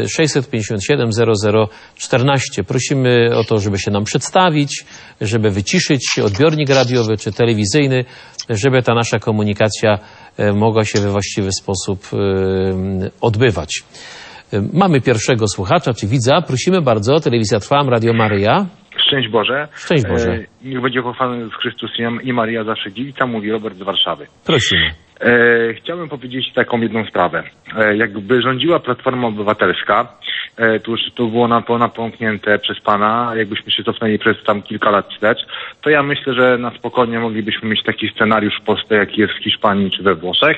657 0014. Prosimy o to, żeby się nam przedstawić, żeby wyciszyć odbiornik radiowy czy telewizyjny, żeby ta nasza komunikacja mogła się we właściwy sposób odbywać. Mamy pierwszego słuchacza, czy widza. Prosimy bardzo, Telewizja Trwam, Radio Maryja. Szczęść Boże. Szczęść Boże. Niech będzie pochwalony Jezus Chrystus i Maria zawsze dziewica, mówi Robert z Warszawy. Prosimy. Chciałbym powiedzieć taką jedną sprawę. Jakby rządziła Platforma Obywatelska, to było napomknięte przez pana, jakbyśmy się cofnęli przez tam kilka lat wstecz, to ja myślę, że na spokojnie moglibyśmy mieć taki scenariusz w Polsce, jaki jest w Hiszpanii czy we Włoszech,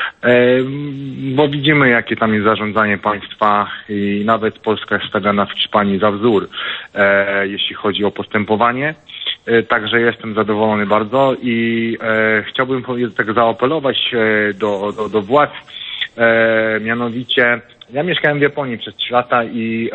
bo widzimy, jakie tam jest zarządzanie państwa i nawet Polska jest stawiana w Hiszpanii za wzór, jeśli chodzi o postępowanie. Także jestem zadowolony bardzo i chciałbym tak zaapelować do władz, mianowicie ja mieszkałem w Japonii przez 3 lata i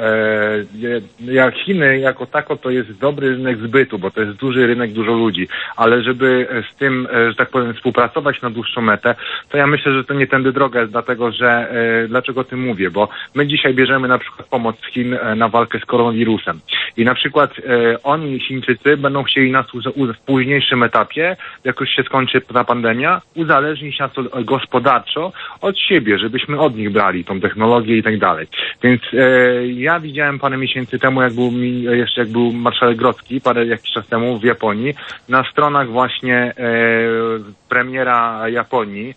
jak Chiny jako tako to jest dobry rynek zbytu, bo to jest duży rynek, dużo ludzi, ale żeby z tym, że tak powiem, współpracować na dłuższą metę, to ja myślę, że to nie tędy droga jest, dlatego że dlaczego o tym mówię, bo my dzisiaj bierzemy na przykład pomoc z Chin na walkę z koronawirusem i na przykład oni, Chińczycy, będą chcieli nas w późniejszym etapie, jak już się skończy ta pandemia, uzależnić nas gospodarczo od siebie, żebyśmy od nich brali tą technologię i tak dalej. Więc ja widziałem parę miesięcy temu, jak był marszałek Grodzki, jakiś czas temu w Japonii, na stronach właśnie premiera Japonii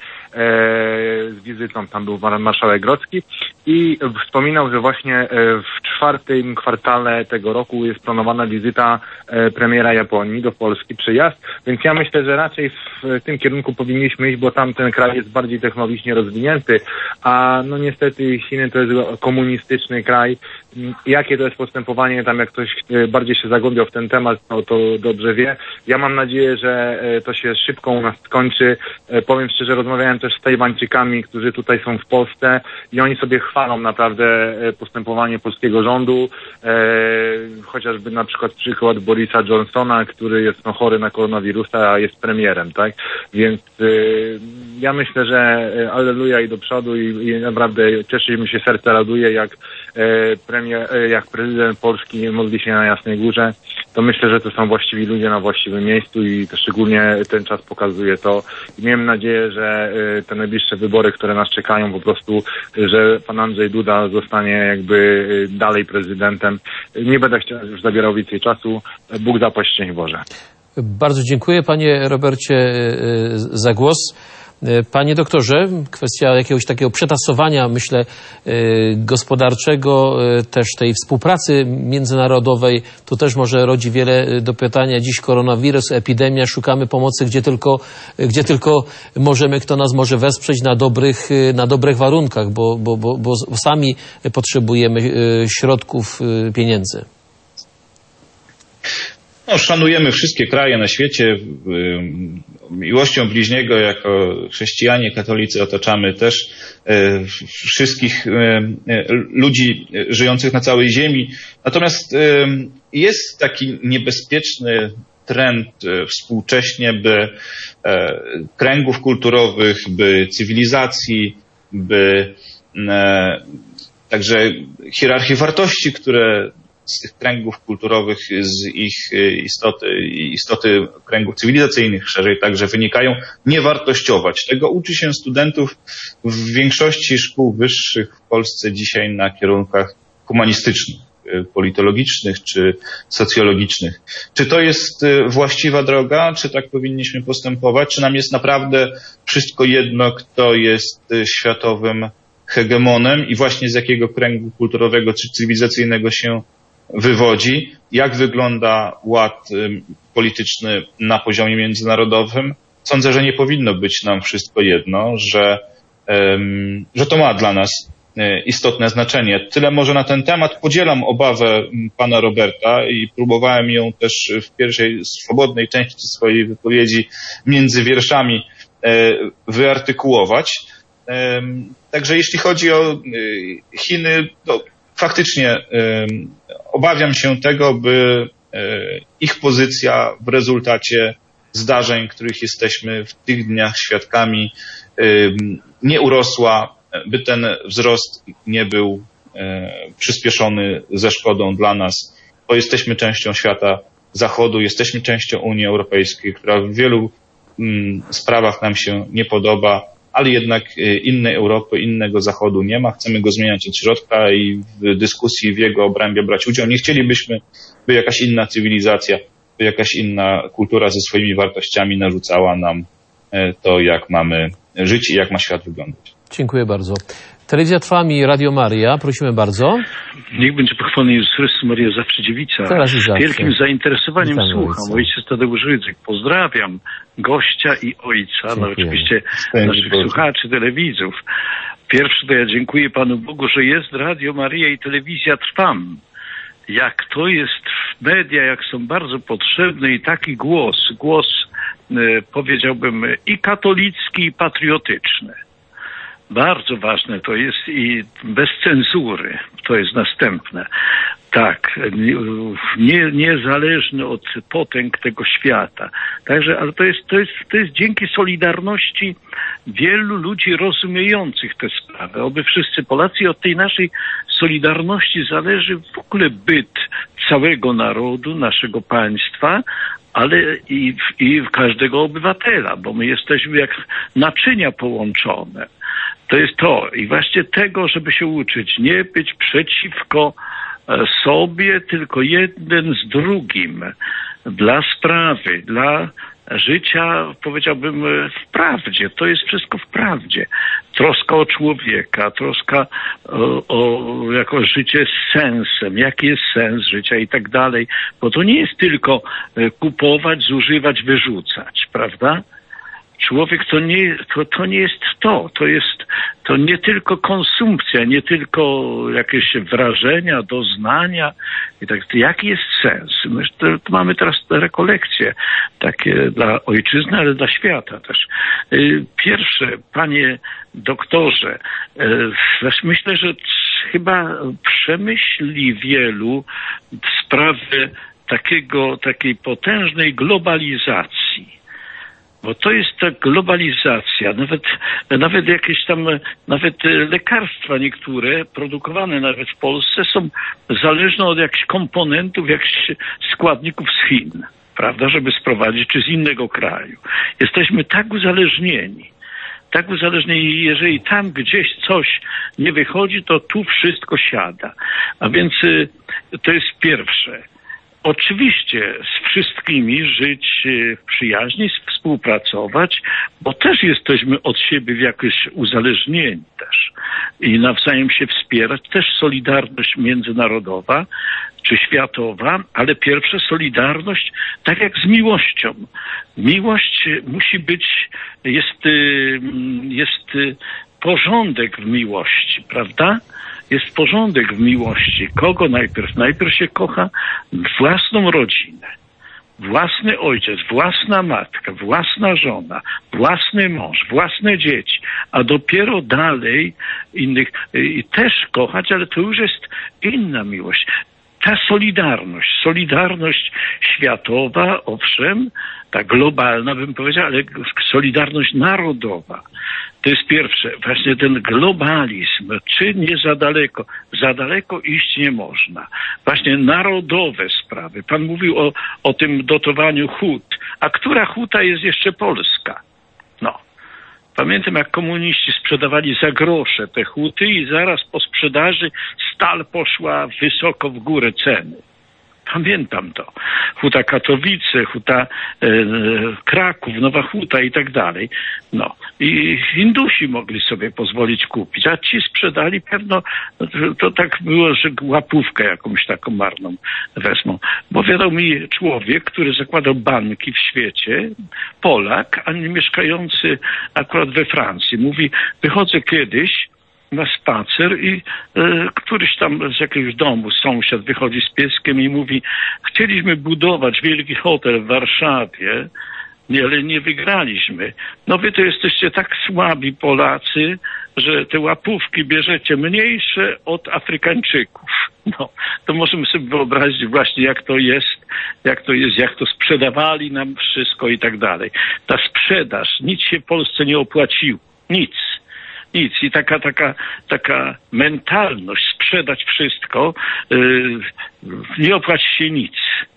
z wizytą, tam był marszałek Grodzki i wspominał, że właśnie w 4. kwartale tego roku jest planowana wizyta premiera Japonii do Polski, przyjazd, więc ja myślę, że raczej w tym kierunku powinniśmy iść, bo tam ten kraj jest bardziej technologicznie rozwinięty, a no niestety Chiny to jest komunistyczny kraj. Jakie to jest postępowanie, tam jak ktoś bardziej się zagłębiał w ten temat, to dobrze wie. Ja mam nadzieję, że to się szybko u nas skończy. Powiem szczerze, rozmawiałem też z Tajwańczykami, którzy tutaj są w Polsce i oni sobie chwalą naprawdę postępowanie polskiego rządu. Chociażby na przykład Borisa Johnsona, który jest chory na koronawirusa, a jest premierem, tak? Więc ja myślę, że alleluja i do przodu i naprawdę cieszy mi się, serce raduje, jak prezydent Polski modli się na Jasnej Górze, to myślę, że to są właściwi ludzie na właściwym miejscu i to szczególnie ten czas pokazuje to. I miejmy nadzieję, że te najbliższe wybory, które nas czekają, po prostu, że pan Andrzej Duda zostanie jakby dalej prezydentem. Nie będę już zabierał więcej czasu. Bóg zapłać, szczęść Boże. Bardzo dziękuję, panie Robercie, za głos. Panie doktorze, kwestia jakiegoś takiego przetasowania, myślę, gospodarczego, też tej współpracy międzynarodowej, to też może rodzi wiele do pytania. Dziś koronawirus, epidemia, szukamy pomocy, gdzie tylko możemy, kto nas może wesprzeć na dobrych warunkach, bo sami potrzebujemy środków, pieniędzy. No, szanujemy wszystkie kraje na świecie. Miłością bliźniego jako chrześcijanie, katolicy otaczamy też wszystkich ludzi żyjących na całej ziemi. Natomiast jest taki niebezpieczny trend współcześnie, by kręgów kulturowych, by cywilizacji, by także hierarchii wartości, które z tych kręgów kulturowych, z ich istoty kręgów cywilizacyjnych szerzej także wynikają, nie wartościować. Tego uczy się studentów w większości szkół wyższych w Polsce dzisiaj na kierunkach humanistycznych, politologicznych czy socjologicznych. Czy to jest właściwa droga? Czy tak powinniśmy postępować? Czy nam jest naprawdę wszystko jedno, kto jest światowym hegemonem i właśnie z jakiego kręgu kulturowego czy cywilizacyjnego się wywodzi, jak wygląda ład polityczny na poziomie międzynarodowym? Sądzę, że nie powinno być nam wszystko jedno, że to ma dla nas istotne znaczenie. Tyle może na ten temat. Podzielam obawę pana Roberta i próbowałem ją też w pierwszej swobodnej części swojej wypowiedzi między wierszami wyartykułować. Także jeśli chodzi o Chiny, to faktycznie obawiam się tego, by ich pozycja w rezultacie zdarzeń, których jesteśmy w tych dniach świadkami, nie urosła, by ten wzrost nie był przyspieszony ze szkodą dla nas, bo jesteśmy częścią świata Zachodu, jesteśmy częścią Unii Europejskiej, która w wielu sprawach nam się nie podoba, ale jednak innej Europy, innego Zachodu nie ma. Chcemy go zmieniać od środka i w dyskusji w jego obrębie brać udział. Nie chcielibyśmy, by jakaś inna cywilizacja, by jakaś inna kultura ze swoimi wartościami narzucała nam to, jak mamy żyć i jak ma świat wyglądać. Dziękuję bardzo. Telewizja Trwam i Radio Maria, prosimy bardzo. Niech będzie pochwalony Jezus Chrystus, Maria zawsze dziewica. Teraz i zawsze. Wielkim zainteresowaniem Witamy słucham. Ojciec Tadeusz Rydzyk. Pozdrawiam gościa i ojca, no oczywiście naszych słuchaczy, telewidzów. Pierwszy to ja dziękuję Panu Bogu, że jest Radio Maria i Telewizja Trwam. Jak to jest w media, jak są bardzo potrzebne i taki głos powiedziałbym i katolicki, i patriotyczny. Bardzo ważne to jest i bez cenzury, to jest następne. Tak, niezależny od potęg tego świata. Także, ale to jest dzięki solidarności wielu ludzi rozumiejących te sprawy. Oby wszyscy Polacy, od tej naszej solidarności zależy w ogóle byt całego narodu, naszego państwa, ale i każdego obywatela, bo my jesteśmy jak naczynia połączone. To jest to. I właśnie tego, żeby się uczyć, nie być przeciwko sobie, tylko jeden z drugim. Dla sprawy, dla życia, powiedziałbym, w prawdzie. To jest wszystko w prawdzie. Troska o człowieka, troska o jako życie z sensem, jaki jest sens życia i tak dalej. Bo to nie jest tylko kupować, zużywać, wyrzucać, prawda? Człowiek to nie jest to nie tylko konsumpcja, nie tylko jakieś wrażenia, doznania i tak. Jaki jest sens? My to mamy teraz rekolekcje takie dla ojczyzny, ale dla świata też. Pierwsze, panie doktorze, myślę, że chyba przemyśli wielu sprawy takiej potężnej globalizacji. Bo to jest ta globalizacja, nawet jakieś tam, nawet lekarstwa niektóre produkowane nawet w Polsce są zależne od jakichś komponentów, jakichś składników z Chin, prawda, żeby sprowadzić, czy z innego kraju. Jesteśmy tak uzależnieni, jeżeli tam gdzieś coś nie wychodzi, to tu wszystko siada. A więc to jest pierwsze. Oczywiście z wszystkimi żyć w przyjaźni, współpracować, bo też jesteśmy od siebie w jakoś uzależnieni też i nawzajem się wspierać. Też solidarność międzynarodowa czy światowa, ale pierwsza solidarność tak jak z miłością. Miłość musi być, jest porządek w miłości, prawda? Jest porządek w miłości. Kogo najpierw? Najpierw się kocha własną rodzinę, własny ojciec, własna matka, własna żona, własny mąż, własne dzieci, a dopiero dalej innych też kochać, ale to już jest inna miłość. Ta solidarność światowa, owszem, ta globalna bym powiedział, ale solidarność narodowa. To jest pierwsze. Właśnie ten globalizm, czy nie za daleko iść nie można. Właśnie narodowe sprawy. Pan mówił o tym dotowaniu hut. A która huta jest jeszcze polska? No. Pamiętam, jak komuniści sprzedawali za grosze te huty i zaraz po sprzedaży stal poszła wysoko w górę ceny. Pamiętam to. Huta Katowice, huta Kraków, Nowa Huta i tak dalej. No. I Hindusi mogli sobie pozwolić kupić, a ci sprzedali pewno, to tak było, że łapówkę jakąś taką marną wezmą. Bo wiadomo mi człowiek, który zakładał banki w świecie, Polak, a nie mieszkający akurat we Francji, mówi, wychodzę kiedyś na spacer i któryś tam z jakiegoś domu sąsiad wychodzi z pieskiem i mówi, chcieliśmy budować wielki hotel w Warszawie, ale nie wygraliśmy. No wy to jesteście tak słabi Polacy, że te łapówki bierzecie mniejsze od Afrykańczyków. No, to możemy sobie wyobrazić właśnie jak to sprzedawali nam wszystko i tak dalej. Ta sprzedaż, nic się w Polsce nie opłaciło. Nic. I taka mentalność, sprzedać wszystko, nie opłaci się nic.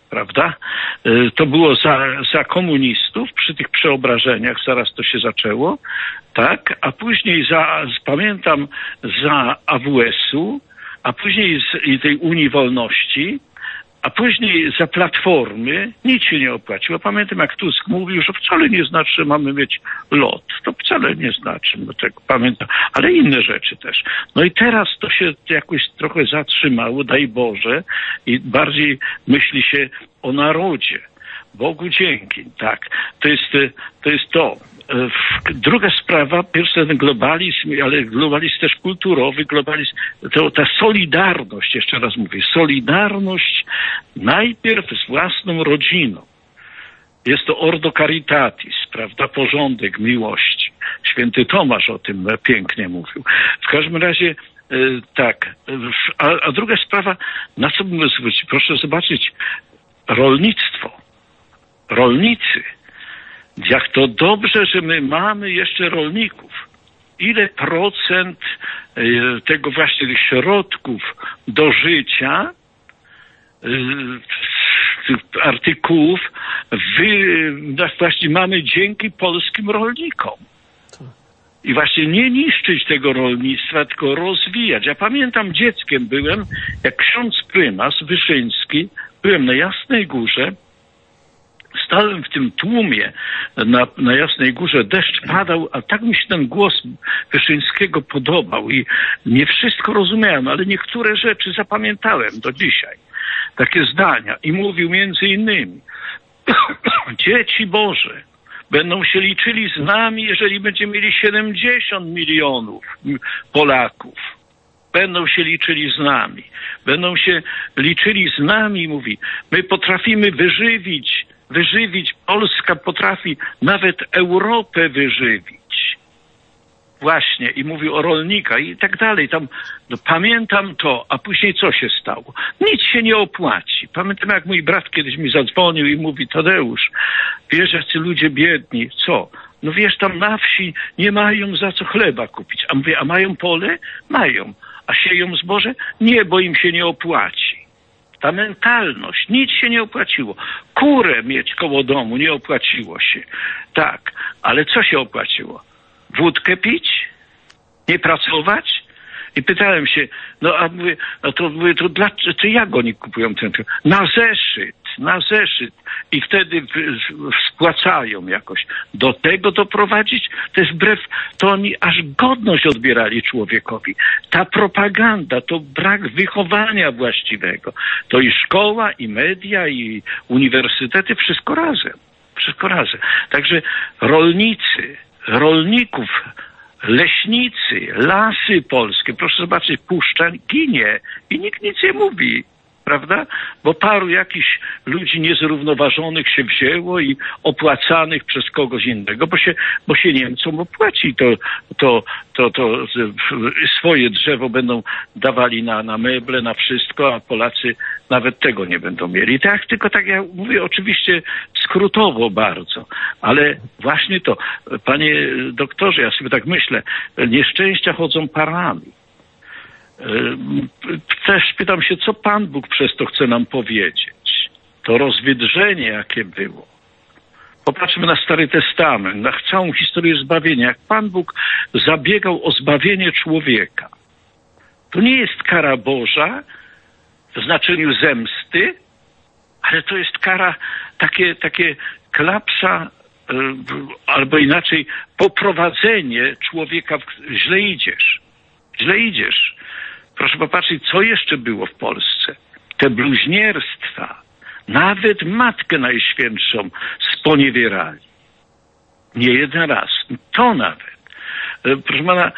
prawda? To było za komunistów przy tych przeobrażeniach, zaraz to się zaczęło, tak? A później pamiętam za AWS-u, a później z tej Unii Wolności, a później za Platformy nic się nie opłaciło. Pamiętam, jak Tusk mówił, że wcale nie znaczy, że mamy mieć LOT. To wcale nie znaczy, no tego pamiętam, ale inne rzeczy też. No i teraz to się jakoś trochę zatrzymało, daj Boże, i bardziej myśli się o narodzie. Bogu dzięki, tak. To jest to. Druga sprawa, pierwszy ten globalizm, ale globalizm też kulturowy, globalizm, to ta solidarność, jeszcze raz mówię, solidarność najpierw z własną rodziną. Jest to ordo caritatis, prawda, porządek miłości. Święty Tomasz o tym pięknie mówił. W każdym razie tak. A druga sprawa, na co bym zwrócił? Proszę zobaczyć, rolnictwo. Rolnicy. Jak to dobrze, że my mamy jeszcze rolników. Ile procent tego właśnie tych środków do życia, tych artykułów właśnie mamy dzięki polskim rolnikom. I właśnie nie niszczyć tego rolnictwa, tylko rozwijać. Ja pamiętam, dzieckiem byłem, jak ksiądz prymas Wyszyński, byłem na Jasnej Górze, stałem w tym tłumie na Jasnej Górze, deszcz padał, a tak mi się ten głos Wyszyńskiego podobał i nie wszystko rozumiałem, ale niektóre rzeczy zapamiętałem do dzisiaj. Takie zdania. I mówił między innymi, dzieci Boże będą się liczyli z nami, jeżeli będziemy mieli 70 milionów Polaków. Będą się liczyli z nami. Będą się liczyli z nami, mówi. My potrafimy wyżywić, Polska potrafi nawet Europę wyżywić. Właśnie. I mówił o rolnikach i tak dalej. Tam, no, pamiętam to, a później co się stało? Nic się nie opłaci. Pamiętam, jak mój brat kiedyś mi zadzwonił i mówi, Tadeusz, wiesz, jacy ludzie biedni. Co? No wiesz, tam na wsi nie mają za co chleba kupić. A mówię, a mają pole? Mają. A sieją zboże? Nie, bo im się nie opłaci. Ta mentalność, nic się nie opłaciło. Kurę mieć koło domu nie opłaciło się. Tak, ale co się opłaciło? Wódkę pić? Nie pracować? I pytałem się, no a mówię, no to dlaczego, to jak oni kupują ten? Na zeszyt. I wtedy spłacają jakoś. Do tego doprowadzić, to jest wbrew, to oni aż godność odbierali człowiekowi. Ta propaganda, to brak wychowania właściwego. To i szkoła, i media, i uniwersytety, wszystko razem. Także rolników, leśnicy, lasy polskie, proszę zobaczyć, puszcza ginie i nikt nic nie mówi, prawda? Bo paru jakichś ludzi niezrównoważonych się wzięło i opłacanych przez kogoś innego, bo się Niemcom opłaci. To swoje drzewo będą dawali na meble, na wszystko, a Polacy nawet tego nie będą mieli. Tak, tylko tak ja mówię oczywiście skrótowo bardzo, ale właśnie to, panie doktorze, ja sobie tak myślę, nieszczęścia chodzą parami. Też pytam się, co Pan Bóg przez to chce nam powiedzieć. To rozwydrzenie, jakie było. Popatrzmy na Stary Testament, na całą historię zbawienia. Jak Pan Bóg zabiegał o zbawienie człowieka. To nie jest kara Boża w znaczeniu zemsty, ale to jest kara, takie klapsa, albo inaczej poprowadzenie człowieka źle idziesz. Proszę popatrzeć, co jeszcze było w Polsce. Te bluźnierstwa. Nawet Matkę Najświętszą sponiewierali. Nie jeden raz. To nawet. Proszę pana,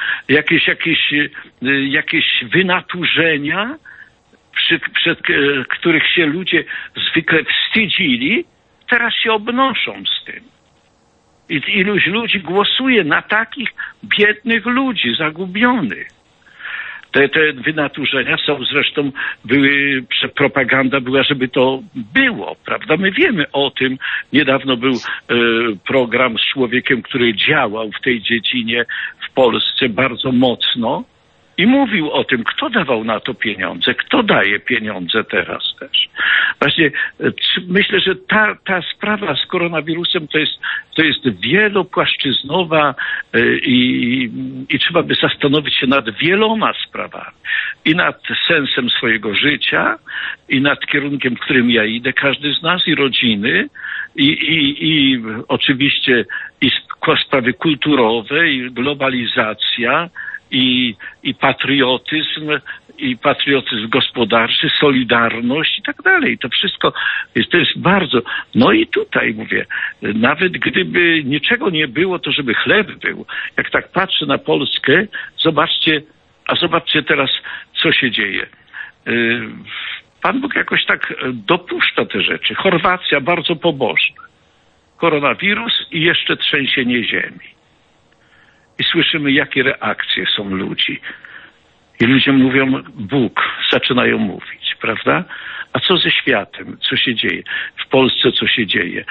jakieś wynaturzenia, przed których się ludzie zwykle wstydzili, teraz się obnoszą z tym. I iluś ludzi głosuje na takich biednych ludzi, zagubionych. Te wynaturzenia są zresztą, propaganda była, żeby to było, prawda? My wiemy o tym. Niedawno był program z człowiekiem, który działał w tej dziedzinie w Polsce bardzo mocno I mówił o tym, kto dawał na to pieniądze, kto daje pieniądze teraz też. Właśnie myślę, że ta sprawa z koronawirusem to jest wielopłaszczyznowa i trzeba by zastanowić się nad wieloma sprawami. I nad sensem swojego życia, i nad kierunkiem, w którym ja idę, każdy z nas, i rodziny, i oczywiście i sprawy kulturowe, i globalizacja, i patriotyzm gospodarczy, solidarność i tak dalej. To wszystko to jest bardzo... No i tutaj mówię, nawet gdyby niczego nie było, to żeby chleb był. Jak tak patrzę na Polskę, zobaczcie teraz, co się dzieje. Pan Bóg jakoś tak dopuszcza te rzeczy. Chorwacja bardzo pobożna. Koronawirus i jeszcze trzęsienie ziemi. I słyszymy, jakie reakcje są ludzi. I ludzie mówią, Bóg, zaczynają mówić, prawda? A co ze światem? Co się dzieje? W Polsce co się dzieje?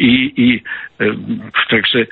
Także,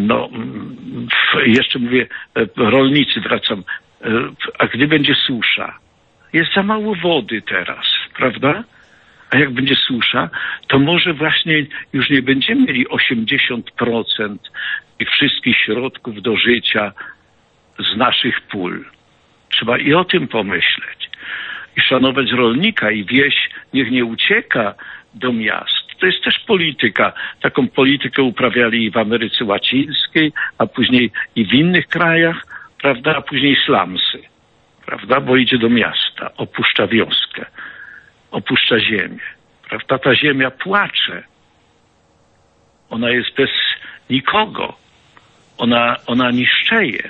jeszcze mówię, rolnicy, wracam. A gdy będzie susza? Jest za mało wody teraz, prawda? A jak będzie susza, to może właśnie już nie będziemy mieli 80% tych wszystkich środków do życia z naszych pól. Trzeba i o tym pomyśleć. I szanować rolnika, i wieś niech nie ucieka do miast. To jest też polityka. Taką politykę uprawiali i w Ameryce Łacińskiej, a później i w innych krajach, prawda? A później slumsy, prawda? Bo idzie do miasta, opuszcza wioskę, opuszcza ziemię, prawda? Ta ziemia płacze. Ona jest bez nikogo. Ona niszczeje.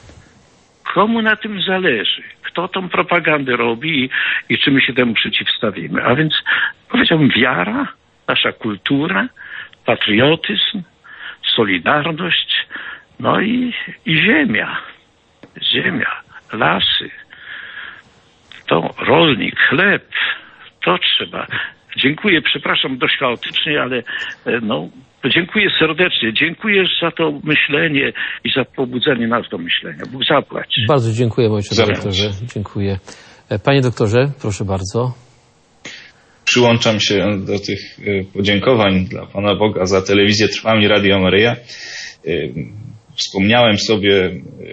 Komu na tym zależy? Kto tą propagandę robi i czy my się temu przeciwstawimy? A więc powiedziałbym wiara, nasza kultura, patriotyzm, solidarność, no i ziemia. Ziemia, lasy, to rolnik, chleb, to trzeba. Dziękuję, przepraszam dość chaotycznie, ale dziękuję serdecznie. Dziękuję za to myślenie i za pobudzenie nas do myślenia. Bóg zapłać. Bardzo dziękuję, ojcze doktorze. Dziękuję. Panie doktorze, proszę bardzo. Przyłączam się do tych podziękowań dla Pana Boga za telewizję Trwam i Radio Maryja. Wspomniałem sobie,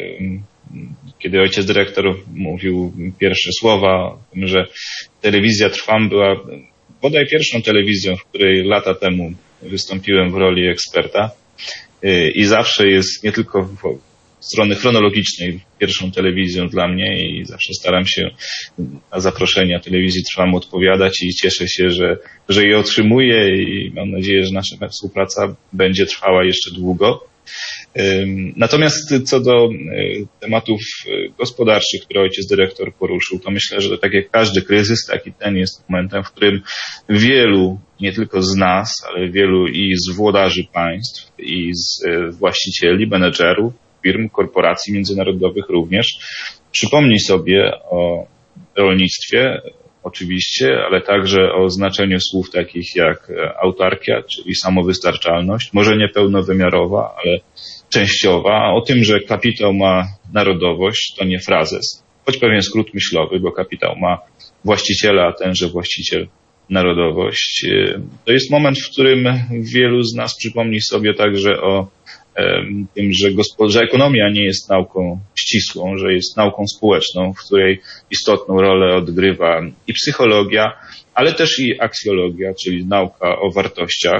kiedy ojciec dyrektor mówił pierwsze słowa o tym, że telewizja Trwam była bodaj pierwszą telewizją, w której lata temu wystąpiłem w roli eksperta i zawsze jest nie tylko w strony chronologicznej pierwszą telewizją dla mnie i zawsze staram się na zaproszenia telewizji Trwam odpowiadać i cieszę się, że je otrzymuję i mam nadzieję, że nasza współpraca będzie trwała jeszcze długo. Natomiast co do tematów gospodarczych, które ojciec dyrektor poruszył, to myślę, że tak jak każdy kryzys, tak i ten jest momentem, w którym wielu, nie tylko z nas, ale wielu i z włodarzy państw, i z właścicieli, menedżerów, firm, korporacji międzynarodowych również, przypomni sobie o rolnictwie, oczywiście, ale także o znaczeniu słów takich jak autarkia, czyli samowystarczalność, może nie pełnowymiarowa, ale częściowa, o tym, że kapitał ma narodowość, to nie frazes, choć pewien skrót myślowy, bo kapitał ma właściciela, a tenże właściciel narodowość. To jest moment, w którym wielu z nas przypomni sobie także o tym, że ekonomia nie jest nauką ścisłą, że jest nauką społeczną, w której istotną rolę odgrywa i psychologia, ale też i aksjologia, czyli nauka o wartościach.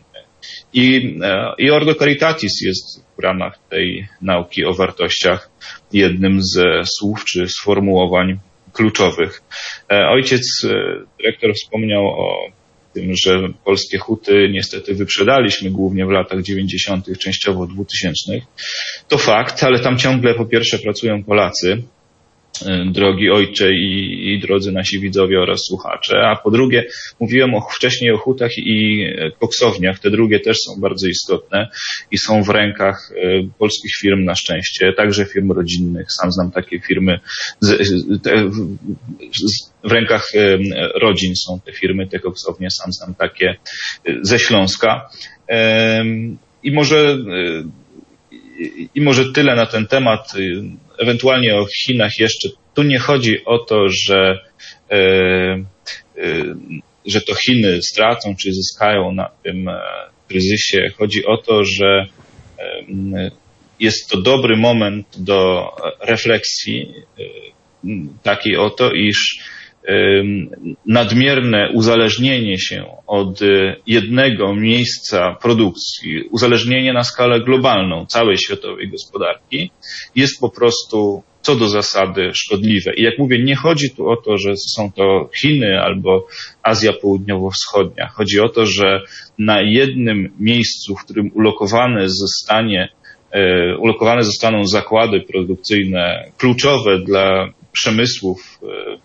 I Ordo Caritatis jest w ramach tej nauki o wartościach jednym ze słów czy sformułowań kluczowych. Ojciec dyrektor wspomniał o tym, że polskie huty niestety wyprzedaliśmy głównie w latach 90., częściowo 2000. To fakt, ale tam ciągle po pierwsze pracują Polacy, drogi ojcze i drodzy nasi widzowie oraz słuchacze, a po drugie mówiłem wcześniej o hutach i koksowniach, te drugie też są bardzo istotne i są w rękach polskich firm na szczęście, także firm rodzinnych, sam znam takie firmy, w rękach rodzin są te firmy, te koksownie, sam znam takie ze Śląska i może I może tyle na ten temat, ewentualnie o Chinach jeszcze. Tu nie chodzi o to, że to Chiny stracą czy zyskają na tym kryzysie. Chodzi o to, że jest to dobry moment do refleksji, takiej oto, iż nadmierne uzależnienie się od jednego miejsca produkcji, uzależnienie na skalę globalną całej światowej gospodarki jest po prostu co do zasady szkodliwe. I jak mówię, nie chodzi tu o to, że są to Chiny albo Azja Południowo-Wschodnia. Chodzi o to, że na jednym miejscu, w którym ulokowane zostaną zakłady produkcyjne kluczowe dla przemysłów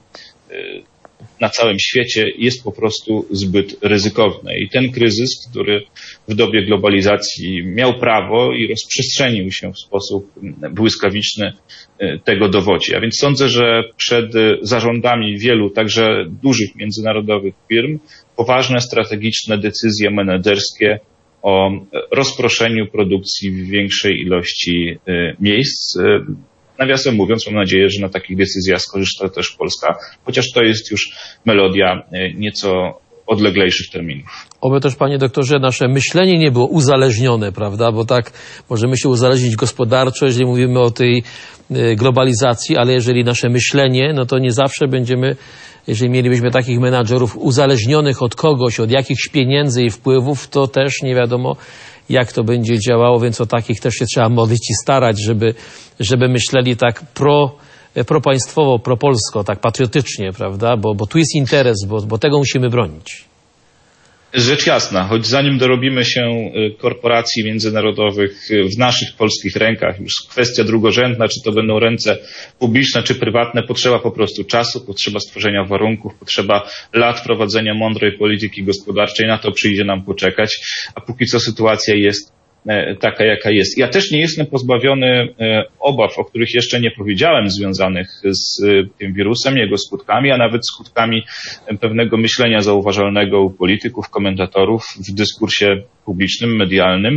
na całym świecie, jest po prostu zbyt ryzykowne. I ten kryzys, który w dobie globalizacji miał prawo i rozprzestrzenił się w sposób błyskawiczny, tego dowodzi. A więc sądzę, że przed zarządami wielu, także dużych międzynarodowych firm, poważne strategiczne decyzje menedżerskie o rozproszeniu produkcji w większej ilości miejsc. Nawiasem mówiąc, mam nadzieję, że na takich decyzjach skorzysta też Polska, chociaż to jest już melodia nieco odleglejszych terminów. Oby też, panie doktorze, nasze myślenie nie było uzależnione, prawda? Bo tak możemy się uzależnić gospodarczo, jeżeli mówimy o tej globalizacji, ale jeżeli nasze myślenie, no to nie zawsze będziemy, jeżeli mielibyśmy takich menadżerów uzależnionych od kogoś, od jakichś pieniędzy i wpływów, to też nie wiadomo, jak to będzie działało, więc o takich też się trzeba modlić i starać, żeby myśleli tak propaństwowo, propolsko, tak patriotycznie, prawda? Bo tu jest interes, bo tego musimy bronić. Rzecz jasna, choć zanim dorobimy się korporacji międzynarodowych w naszych polskich rękach, już kwestia drugorzędna, czy to będą ręce publiczne, czy prywatne, potrzeba po prostu czasu, potrzeba stworzenia warunków, potrzeba lat prowadzenia mądrej polityki gospodarczej, na to przyjdzie nam poczekać, a póki co sytuacja jest taka, jaka jest. Ja też nie jestem pozbawiony obaw, o których jeszcze nie powiedziałem, związanych z tym wirusem, jego skutkami, a nawet skutkami pewnego myślenia zauważalnego u polityków, komentatorów w dyskursie publicznym, medialnym,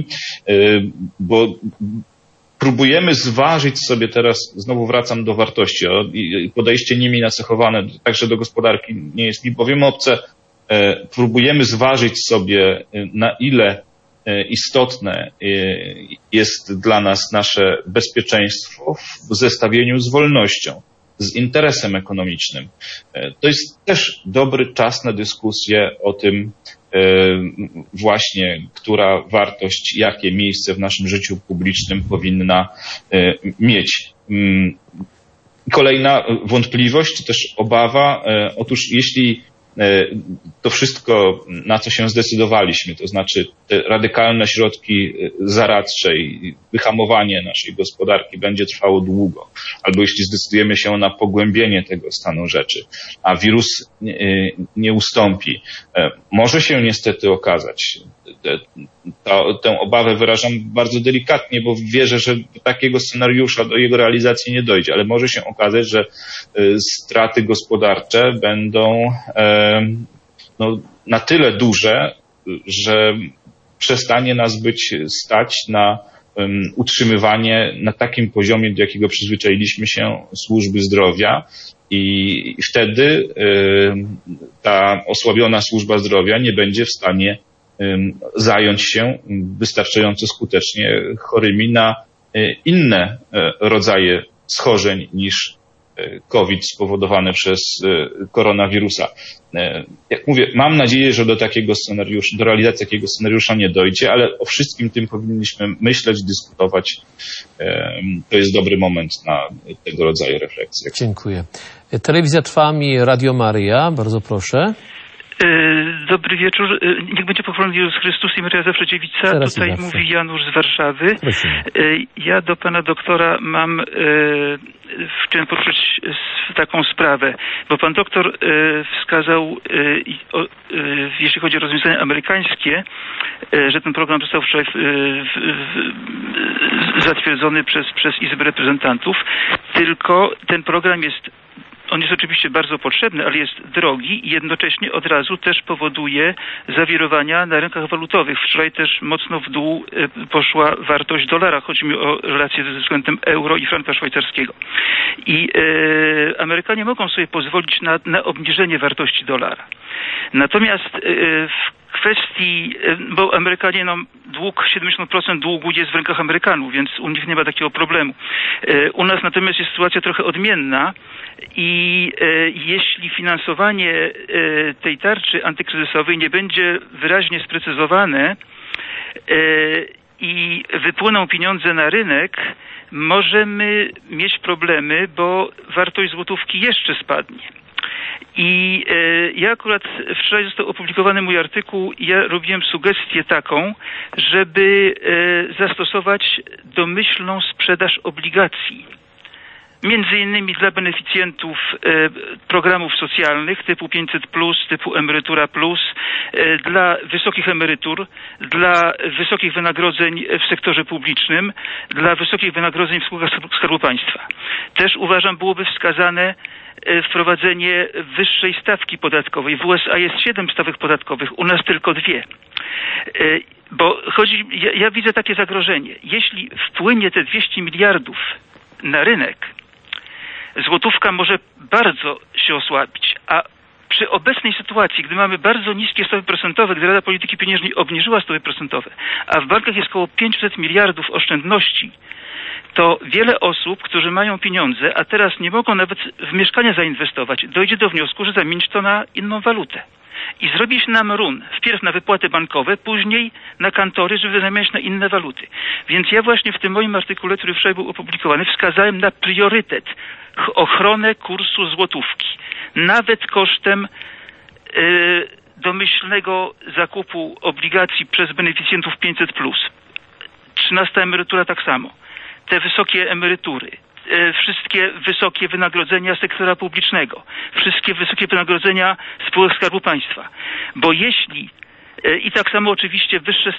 bo próbujemy zważyć sobie teraz, znowu wracam do wartości, podejście nimi nacechowane także do gospodarki nie jest mi bowiem obce, próbujemy zważyć sobie, na ile istotne jest dla nas nasze bezpieczeństwo w zestawieniu z wolnością, z interesem ekonomicznym. To jest też dobry czas na dyskusję o tym właśnie, która wartość, jakie miejsce w naszym życiu publicznym powinna mieć. Kolejna wątpliwość, czy też obawa. Otóż jeśli to wszystko, na co się zdecydowaliśmy, to znaczy te radykalne środki zaradcze i wyhamowanie naszej gospodarki będzie trwało długo, albo jeśli zdecydujemy się na pogłębienie tego stanu rzeczy, a wirus nie ustąpi, może się niestety okazać, tę obawę wyrażam bardzo delikatnie, bo wierzę, że do takiego scenariusza, do jego realizacji nie dojdzie, ale może się okazać, że straty gospodarcze będą na tyle duże, że przestanie nas być stać na utrzymywanie na takim poziomie, do jakiego przyzwyczailiśmy się służby zdrowia, i wtedy ta osłabiona służba zdrowia nie będzie w stanie zająć się wystarczająco skutecznie chorymi na inne rodzaje schorzeń niż COVID spowodowany przez koronawirusa. Jak mówię, mam nadzieję, że do realizacji takiego scenariusza nie dojdzie, ale o wszystkim tym powinniśmy myśleć, dyskutować. To jest dobry moment na tego rodzaju refleksję. Dziękuję. Telewizja Trwam i Radio Maryja, bardzo proszę. Dobry wieczór. Niech będzie pochwalony Jezus Chrystus i Maryja zawsze dziewica. Tutaj mówi Janusz z Warszawy. Prosimy. Ja do pana doktora chciałem poruszyć taką sprawę, bo pan doktor wskazał, jeśli chodzi o rozwiązania amerykańskie, że ten program został wczoraj zatwierdzony przez Izbę Reprezentantów, tylko ten program jest on jest oczywiście bardzo potrzebny, ale jest drogi i jednocześnie od razu też powoduje zawirowania na rynkach walutowych. Wczoraj też mocno w dół poszła wartość dolara. Chodzi mi o relacje ze względem euro i franka szwajcarskiego. I Amerykanie mogą sobie pozwolić na obniżenie wartości dolara. Natomiast w kwestii, bo Amerykanie, dług, 70% długu jest w rękach Amerykanów, więc u nich nie ma takiego problemu. U nas natomiast jest sytuacja trochę odmienna i jeśli finansowanie tej tarczy antykryzysowej nie będzie wyraźnie sprecyzowane i wypłyną pieniądze na rynek, możemy mieć problemy, bo wartość złotówki jeszcze spadnie. I ja akurat wczoraj został opublikowany mój artykuł i ja robiłem sugestię taką, żeby zastosować domyślną sprzedaż obligacji. Między innymi dla beneficjentów programów socjalnych typu 500+, typu Emerytura Plus, dla wysokich emerytur, dla wysokich wynagrodzeń w sektorze publicznym, dla wysokich wynagrodzeń w spółkach Skarbu Państwa. Też uważam, byłoby wskazane wprowadzenie wyższej stawki podatkowej. W USA jest 7 stawek podatkowych, u nas tylko 2. Bo ja widzę takie zagrożenie. Jeśli wpłynie te 200 miliardów na rynek, złotówka może bardzo się osłabić, a przy obecnej sytuacji, gdy mamy bardzo niskie stopy procentowe, gdy Rada Polityki Pieniężnej obniżyła stopy procentowe, a w bankach jest około 500 miliardów oszczędności, to wiele osób, którzy mają pieniądze, a teraz nie mogą nawet w mieszkania zainwestować, dojdzie do wniosku, że zamienić to na inną walutę. I zrobi się nam run, wpierw na wypłaty bankowe, później na kantory, żeby zamieniać na inne waluty. Więc ja właśnie w tym moim artykule, który wczoraj był opublikowany, wskazałem na priorytet ochronę kursu złotówki. Nawet kosztem domyślnego zakupu obligacji przez beneficjentów 500+. 13. emerytura tak samo. Te wysokie emerytury, wszystkie wysokie wynagrodzenia sektora publicznego, wszystkie wysokie wynagrodzenia spółek Skarbu Państwa. Bo jeśli i tak samo oczywiście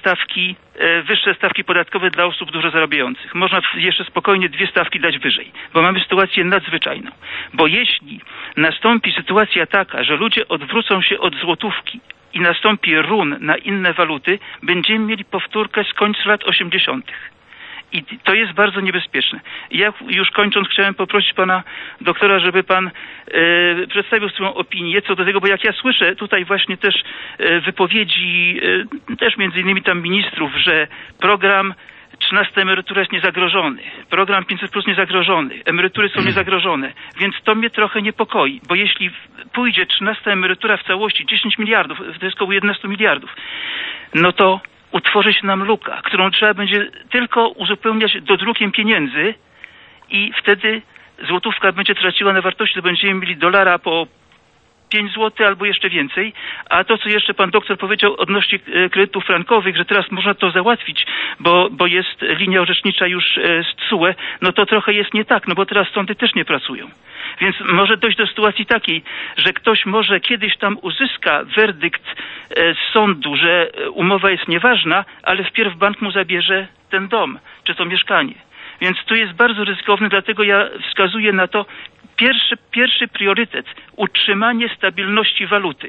wyższe stawki podatkowe dla osób dużo zarabiających. Można jeszcze spokojnie 2 stawki dać wyżej, bo mamy sytuację nadzwyczajną. Bo jeśli nastąpi sytuacja taka, że ludzie odwrócą się od złotówki i nastąpi run na inne waluty, będziemy mieli powtórkę z końca lat 80. I to jest bardzo niebezpieczne. Ja już kończąc chciałem poprosić pana doktora, żeby pan przedstawił swoją opinię co do tego, bo jak ja słyszę tutaj właśnie też wypowiedzi też między innymi tam ministrów, że program 13 emerytura jest niezagrożony, program 500+ niezagrożony, emerytury są niezagrożone, więc to mnie trochę niepokoi, bo jeśli pójdzie 13 emerytura w całości 10 miliardów, to jest około 11 miliardów, no to utworzy się nam luka, którą trzeba będzie tylko uzupełniać dodrukiem pieniędzy i wtedy złotówka będzie traciła na wartości, to będziemy mieli dolara po 5 zł albo jeszcze więcej, a to, co jeszcze pan doktor powiedział odnośnie kredytów frankowych, że teraz można to załatwić, bo jest linia orzecznicza już z TSUE, no to trochę jest nie tak, no bo teraz sądy też nie pracują. Więc może dojść do sytuacji takiej, że ktoś może kiedyś tam uzyska werdykt z sądu, że umowa jest nieważna, ale wpierw bank mu zabierze ten dom, czy to mieszkanie. Więc tu jest bardzo ryzykowny, dlatego ja wskazuję na to pierwszy priorytet, utrzymanie stabilności waluty.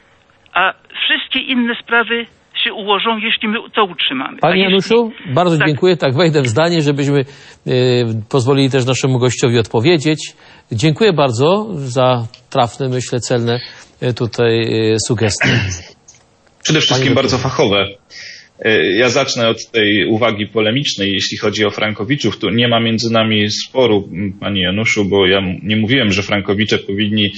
A wszystkie inne sprawy się ułożą, jeśli my to utrzymamy. Panie Januszu, bardzo dziękuję. Tak, wejdę w zdanie, żebyśmy pozwolili też naszemu gościowi odpowiedzieć. Dziękuję bardzo za trafne, myślę, celne tutaj sugestie. Przede wszystkim bardzo fachowe. Ja zacznę od tej uwagi polemicznej, jeśli chodzi o frankowiczów. Tu nie ma między nami sporu, panie Januszu, bo ja nie mówiłem, że frankowicze powinni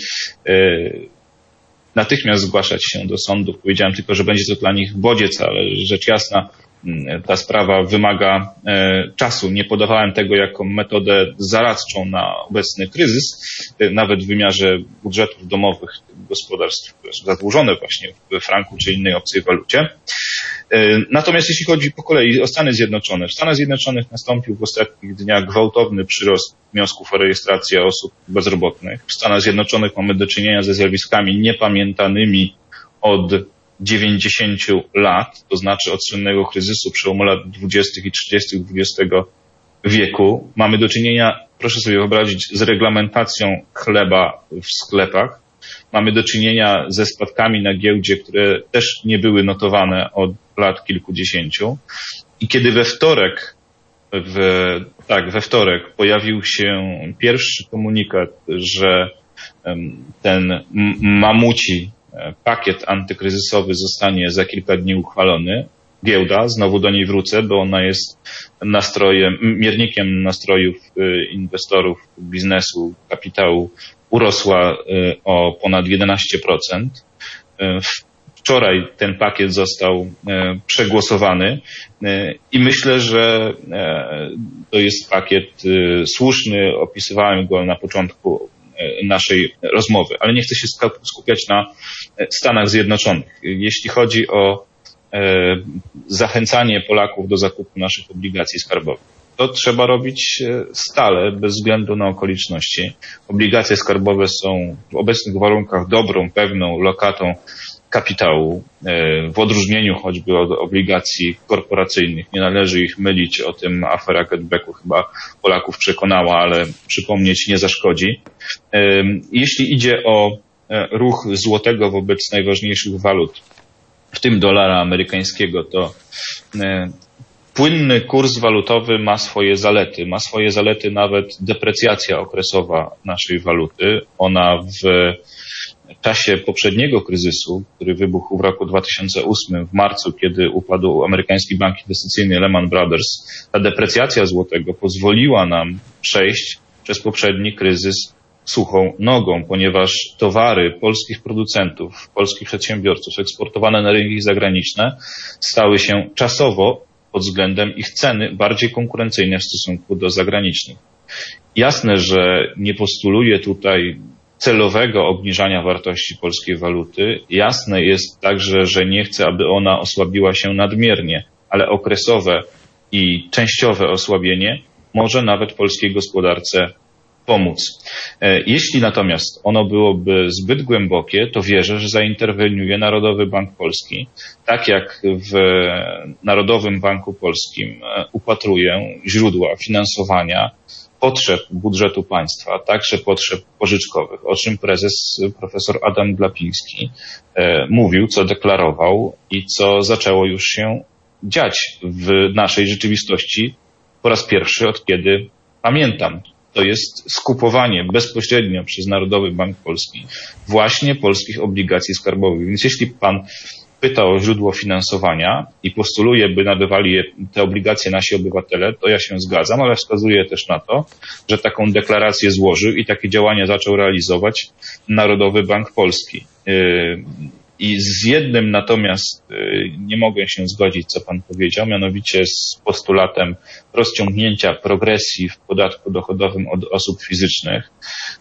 natychmiast zgłaszać się do sądów. Powiedziałem tylko, że będzie to dla nich bodziec, ale rzecz jasna, ta sprawa wymaga czasu. Nie podawałem tego jako metodę zaradczą na obecny kryzys, nawet w wymiarze budżetów domowych gospodarstw, które są zadłużone właśnie w franku czy innej obcej walucie. Natomiast jeśli chodzi po kolei o Stany Zjednoczone, w Stanach Zjednoczonych nastąpił w ostatnich dniach gwałtowny przyrost wniosków o rejestrację osób bezrobotnych. W Stanach Zjednoczonych mamy do czynienia ze zjawiskami niepamiętanymi od 90 lat, to znaczy od słynnego kryzysu przełomu lat 20. i 30. XX wieku. Mamy do czynienia, proszę sobie wyobrazić, z reglamentacją chleba w sklepach. Mamy do czynienia ze spadkami na giełdzie, które też nie były notowane od lat kilkudziesięciu. I kiedy we wtorek pojawił się pierwszy komunikat, że ten mamuci pakiet antykryzysowy zostanie za kilka dni uchwalony, giełda, znowu do niej wrócę, bo ona jest miernikiem nastrojów inwestorów, biznesu, kapitału, urosła o ponad 11%. Wczoraj ten pakiet został przegłosowany i myślę, że to jest pakiet słuszny. Opisywałem go na początku naszej rozmowy, ale nie chcę się skupiać na Stanach Zjednoczonych. Jeśli chodzi o zachęcanie Polaków do zakupu naszych obligacji skarbowych, to trzeba robić stale, bez względu na okoliczności. Obligacje skarbowe są w obecnych warunkach dobrą, pewną lokatą kapitału, w odróżnieniu choćby od obligacji korporacyjnych. Nie należy ich mylić, o tym afera Getbacku chyba Polaków przekonała, ale przypomnieć nie zaszkodzi. Jeśli idzie o ruch złotego wobec najważniejszych walut, w tym dolara amerykańskiego, to płynny kurs walutowy ma swoje zalety. Ma swoje zalety nawet deprecjacja okresowa naszej waluty. Ona w czasie poprzedniego kryzysu, który wybuchł w roku 2008, w marcu, kiedy upadł amerykański bank inwestycyjny Lehman Brothers, ta deprecjacja złotego pozwoliła nam przejść przez poprzedni kryzys suchą nogą, ponieważ towary polskich producentów, polskich przedsiębiorców eksportowane na rynki zagraniczne stały się czasowo pod względem ich ceny bardziej konkurencyjne w stosunku do zagranicznych. Jasne, że nie postuluję tutaj celowego obniżania wartości polskiej waluty. Jasne jest także, że nie chcę, aby ona osłabiła się nadmiernie, ale okresowe i częściowe osłabienie może nawet polskiej gospodarce pomóc. Jeśli natomiast ono byłoby zbyt głębokie, to wierzę, że zainterweniuje Narodowy Bank Polski. Tak jak w Narodowym Banku Polskim upatruję źródła finansowania potrzeb budżetu państwa, także potrzeb pożyczkowych, o czym prezes profesor Adam Glapiński mówił, co deklarował i co zaczęło już się dziać w naszej rzeczywistości po raz pierwszy, od kiedy pamiętam. To jest skupowanie bezpośrednio przez Narodowy Bank Polski właśnie polskich obligacji skarbowych. Więc jeśli pan pyta o źródło finansowania i postuluje, by nabywali te obligacje nasi obywatele, to ja się zgadzam, ale wskazuję też na to, że taką deklarację złożył i takie działania zaczął realizować Narodowy Bank Polski. I z jednym natomiast nie mogę się zgodzić, co pan powiedział, mianowicie z postulatem rozciągnięcia progresji w podatku dochodowym od osób fizycznych,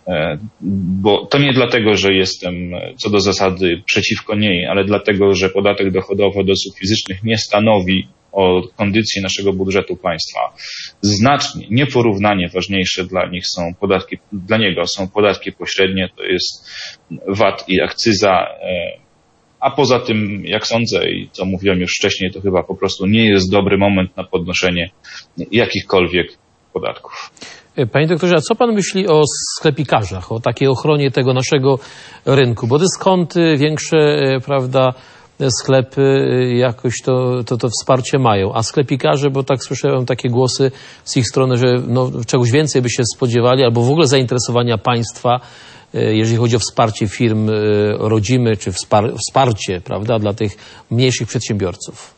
bo to nie dlatego, że jestem co do zasady przeciwko niej, ale dlatego, że podatek dochodowy od osób fizycznych nie stanowi o kondycji naszego budżetu państwa. Znacznie, nieporównanie ważniejsze dla niego są podatki pośrednie, to jest VAT i akcyza. A poza tym, jak sądzę i co mówiłem już wcześniej, to chyba po prostu nie jest dobry moment na podnoszenie jakichkolwiek podatków. Panie doktorze, a co pan myśli o sklepikarzach, o takiej ochronie tego naszego rynku? Bo dyskonty, większe, prawda, sklepy jakoś to wsparcie mają, a sklepikarze, bo tak słyszałem takie głosy z ich strony, że czegoś więcej by się spodziewali, albo w ogóle zainteresowania państwa, jeżeli chodzi o wsparcie firm rodzimych, czy wsparcie, prawda, dla tych mniejszych przedsiębiorców.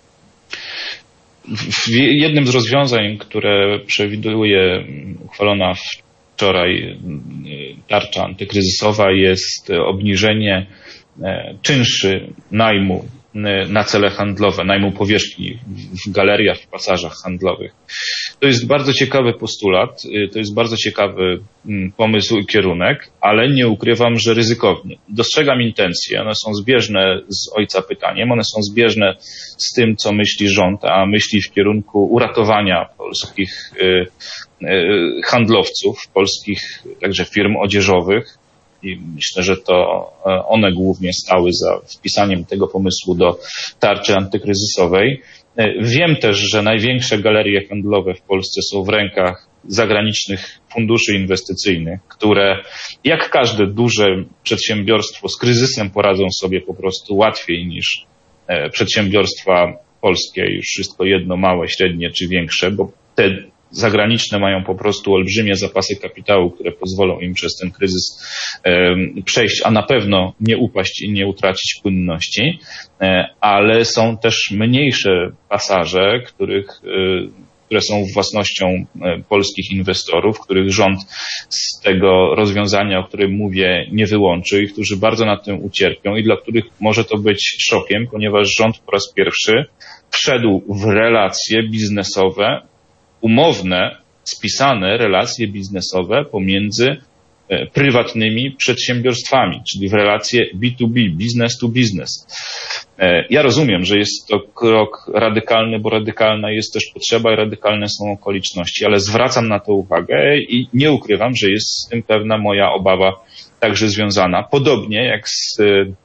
Jednym z rozwiązań, które przewiduje uchwalona wczoraj tarcza antykryzysowa, jest obniżenie czynszy najmu na cele handlowe, najmu powierzchni w galeriach, w pasażach handlowych. To jest bardzo ciekawy postulat, to jest bardzo ciekawy pomysł i kierunek, ale nie ukrywam, że ryzykowny. Dostrzegam intencje, one są zbieżne z ojca pytaniem, one są zbieżne z tym, co myśli rząd, a myśli w kierunku uratowania polskich handlowców, polskich także firm odzieżowych. I myślę, że to one głównie stały za wpisaniem tego pomysłu do tarczy antykryzysowej. Wiem też, że największe galerie handlowe w Polsce są w rękach zagranicznych funduszy inwestycyjnych, które jak każde duże przedsiębiorstwo z kryzysem poradzą sobie po prostu łatwiej niż przedsiębiorstwa polskie, już wszystko jedno, małe, średnie czy większe, bo te zagraniczne mają po prostu olbrzymie zapasy kapitału, które pozwolą im przez ten kryzys przejść, a na pewno nie upaść i nie utracić płynności, ale są też mniejsze pasaże, które są własnością polskich inwestorów, których rząd z tego rozwiązania, o którym mówię, nie wyłączy i którzy bardzo na tym ucierpią i dla których może to być szokiem, ponieważ rząd po raz pierwszy wszedł w relacje biznesowe, umowne, spisane relacje biznesowe pomiędzy prywatnymi przedsiębiorstwami, czyli w relacje B2B, business to business. Ja rozumiem, że jest to krok radykalny, bo radykalna jest też potrzeba i radykalne są okoliczności, ale zwracam na to uwagę i nie ukrywam, że jest z tym pewna moja obawa także związana. Podobnie jak z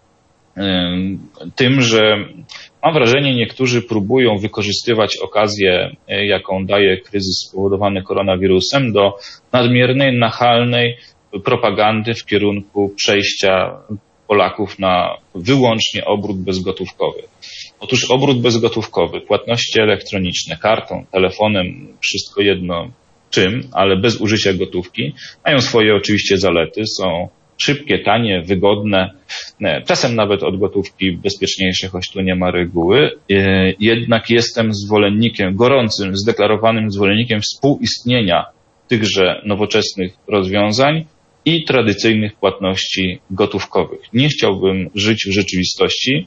tym, że mam wrażenie, niektórzy próbują wykorzystywać okazję, jaką daje kryzys spowodowany koronawirusem, do nadmiernej, nachalnej propagandy w kierunku przejścia Polaków na wyłącznie obrót bezgotówkowy. Otóż obrót bezgotówkowy, płatności elektroniczne, kartą, telefonem, wszystko jedno czym, ale bez użycia gotówki, mają swoje oczywiście zalety, są szybkie, tanie, wygodne, czasem nawet od gotówki bezpieczniejsze, choć tu nie ma reguły. Jednak jestem zwolennikiem, gorącym, zdeklarowanym zwolennikiem współistnienia tychże nowoczesnych rozwiązań i tradycyjnych płatności gotówkowych. Nie chciałbym żyć w rzeczywistości,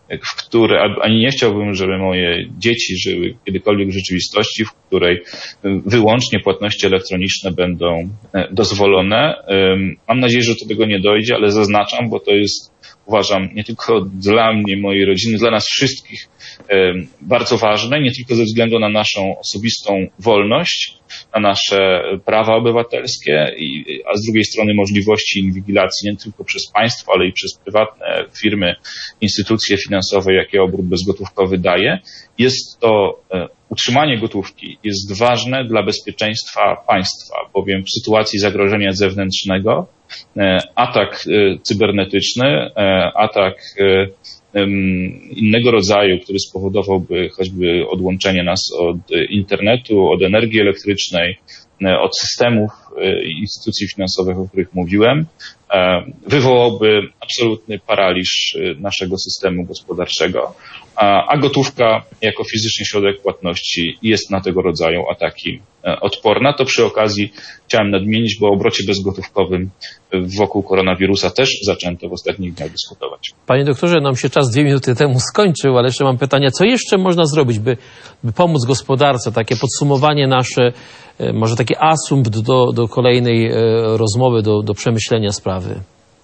ani nie chciałbym, żeby moje dzieci żyły kiedykolwiek w rzeczywistości, w której wyłącznie płatności elektroniczne będą dozwolone. Mam nadzieję, że do tego nie dojdzie, ale zaznaczam, bo to jest, uważam, nie tylko dla mnie, mojej rodziny, dla nas wszystkich bardzo ważne, nie tylko ze względu na naszą osobistą wolność, na nasze prawa obywatelskie, a z drugiej strony możliwości inwigilacji nie tylko przez państwo, ale i przez prywatne firmy, instytucje finansowe, jakie obrót bezgotówkowy daje. Jest to utrzymanie gotówki jest ważne dla bezpieczeństwa państwa, bowiem w sytuacji zagrożenia zewnętrznego atak cybernetyczny, atak innego rodzaju, który spowodowałby choćby odłączenie nas od internetu, od energii elektrycznej, od systemów i instytucji finansowych, o których mówiłem, wywołałby absolutny paraliż naszego systemu gospodarczego. A gotówka jako fizyczny środek płatności jest na tego rodzaju ataki odporna. To przy okazji chciałem nadmienić, bo o obrocie bezgotówkowym wokół koronawirusa też zaczęto w ostatnich dniach dyskutować. Panie doktorze, nam się czas 2 minuty temu skończył, ale jeszcze mam pytania, co jeszcze można zrobić, by pomóc gospodarce? Takie podsumowanie nasze, może taki asumpt do kolejnej rozmowy, do przemyślenia sprawy.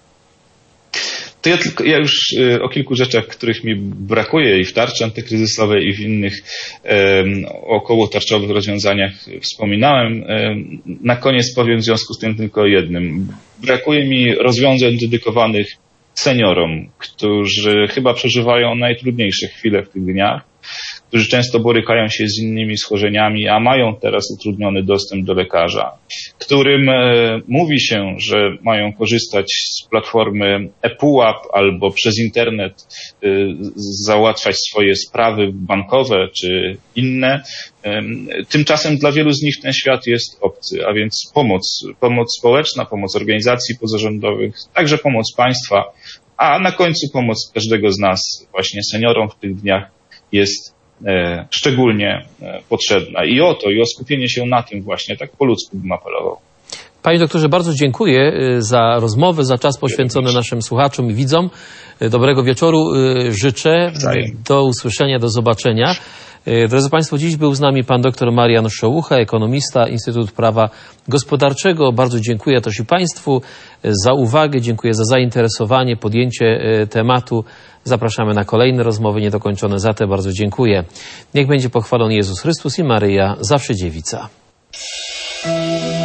To ja już o kilku rzeczach, których mi brakuje i w tarczy antykryzysowej, i w innych okołotarczowych rozwiązaniach wspominałem. Na koniec powiem w związku z tym tylko o jednym. Brakuje mi rozwiązań dedykowanych seniorom, którzy chyba przeżywają najtrudniejsze chwile w tych dniach, którzy często borykają się z innymi schorzeniami, a mają teraz utrudniony dostęp do lekarza, którym mówi się, że mają korzystać z platformy ePUAP albo przez internet załatwiać swoje sprawy bankowe czy inne. Tymczasem dla wielu z nich ten świat jest obcy, a więc pomoc społeczna, pomoc organizacji pozarządowych, także pomoc państwa, a na końcu pomoc każdego z nas, właśnie seniorom w tych dniach jest szczególnie potrzebna. I o skupienie się na tym właśnie, tak po ludzku bym apelował. Panie doktorze, bardzo dziękuję za rozmowę, za czas poświęcony naszym słuchaczom i widzom. Dobrego wieczoru życzę. Do usłyszenia, do zobaczenia. Drodzy Państwo, dziś był z nami pan dr Marian Szołucha, ekonomista, Instytut Prawa Gospodarczego. Bardzo dziękuję też i Państwu za uwagę, dziękuję za zainteresowanie, podjęcie tematu. Zapraszamy na kolejne rozmowy niedokończone. Za te bardzo dziękuję. Niech będzie pochwalony Jezus Chrystus i Maryja, zawsze dziewica.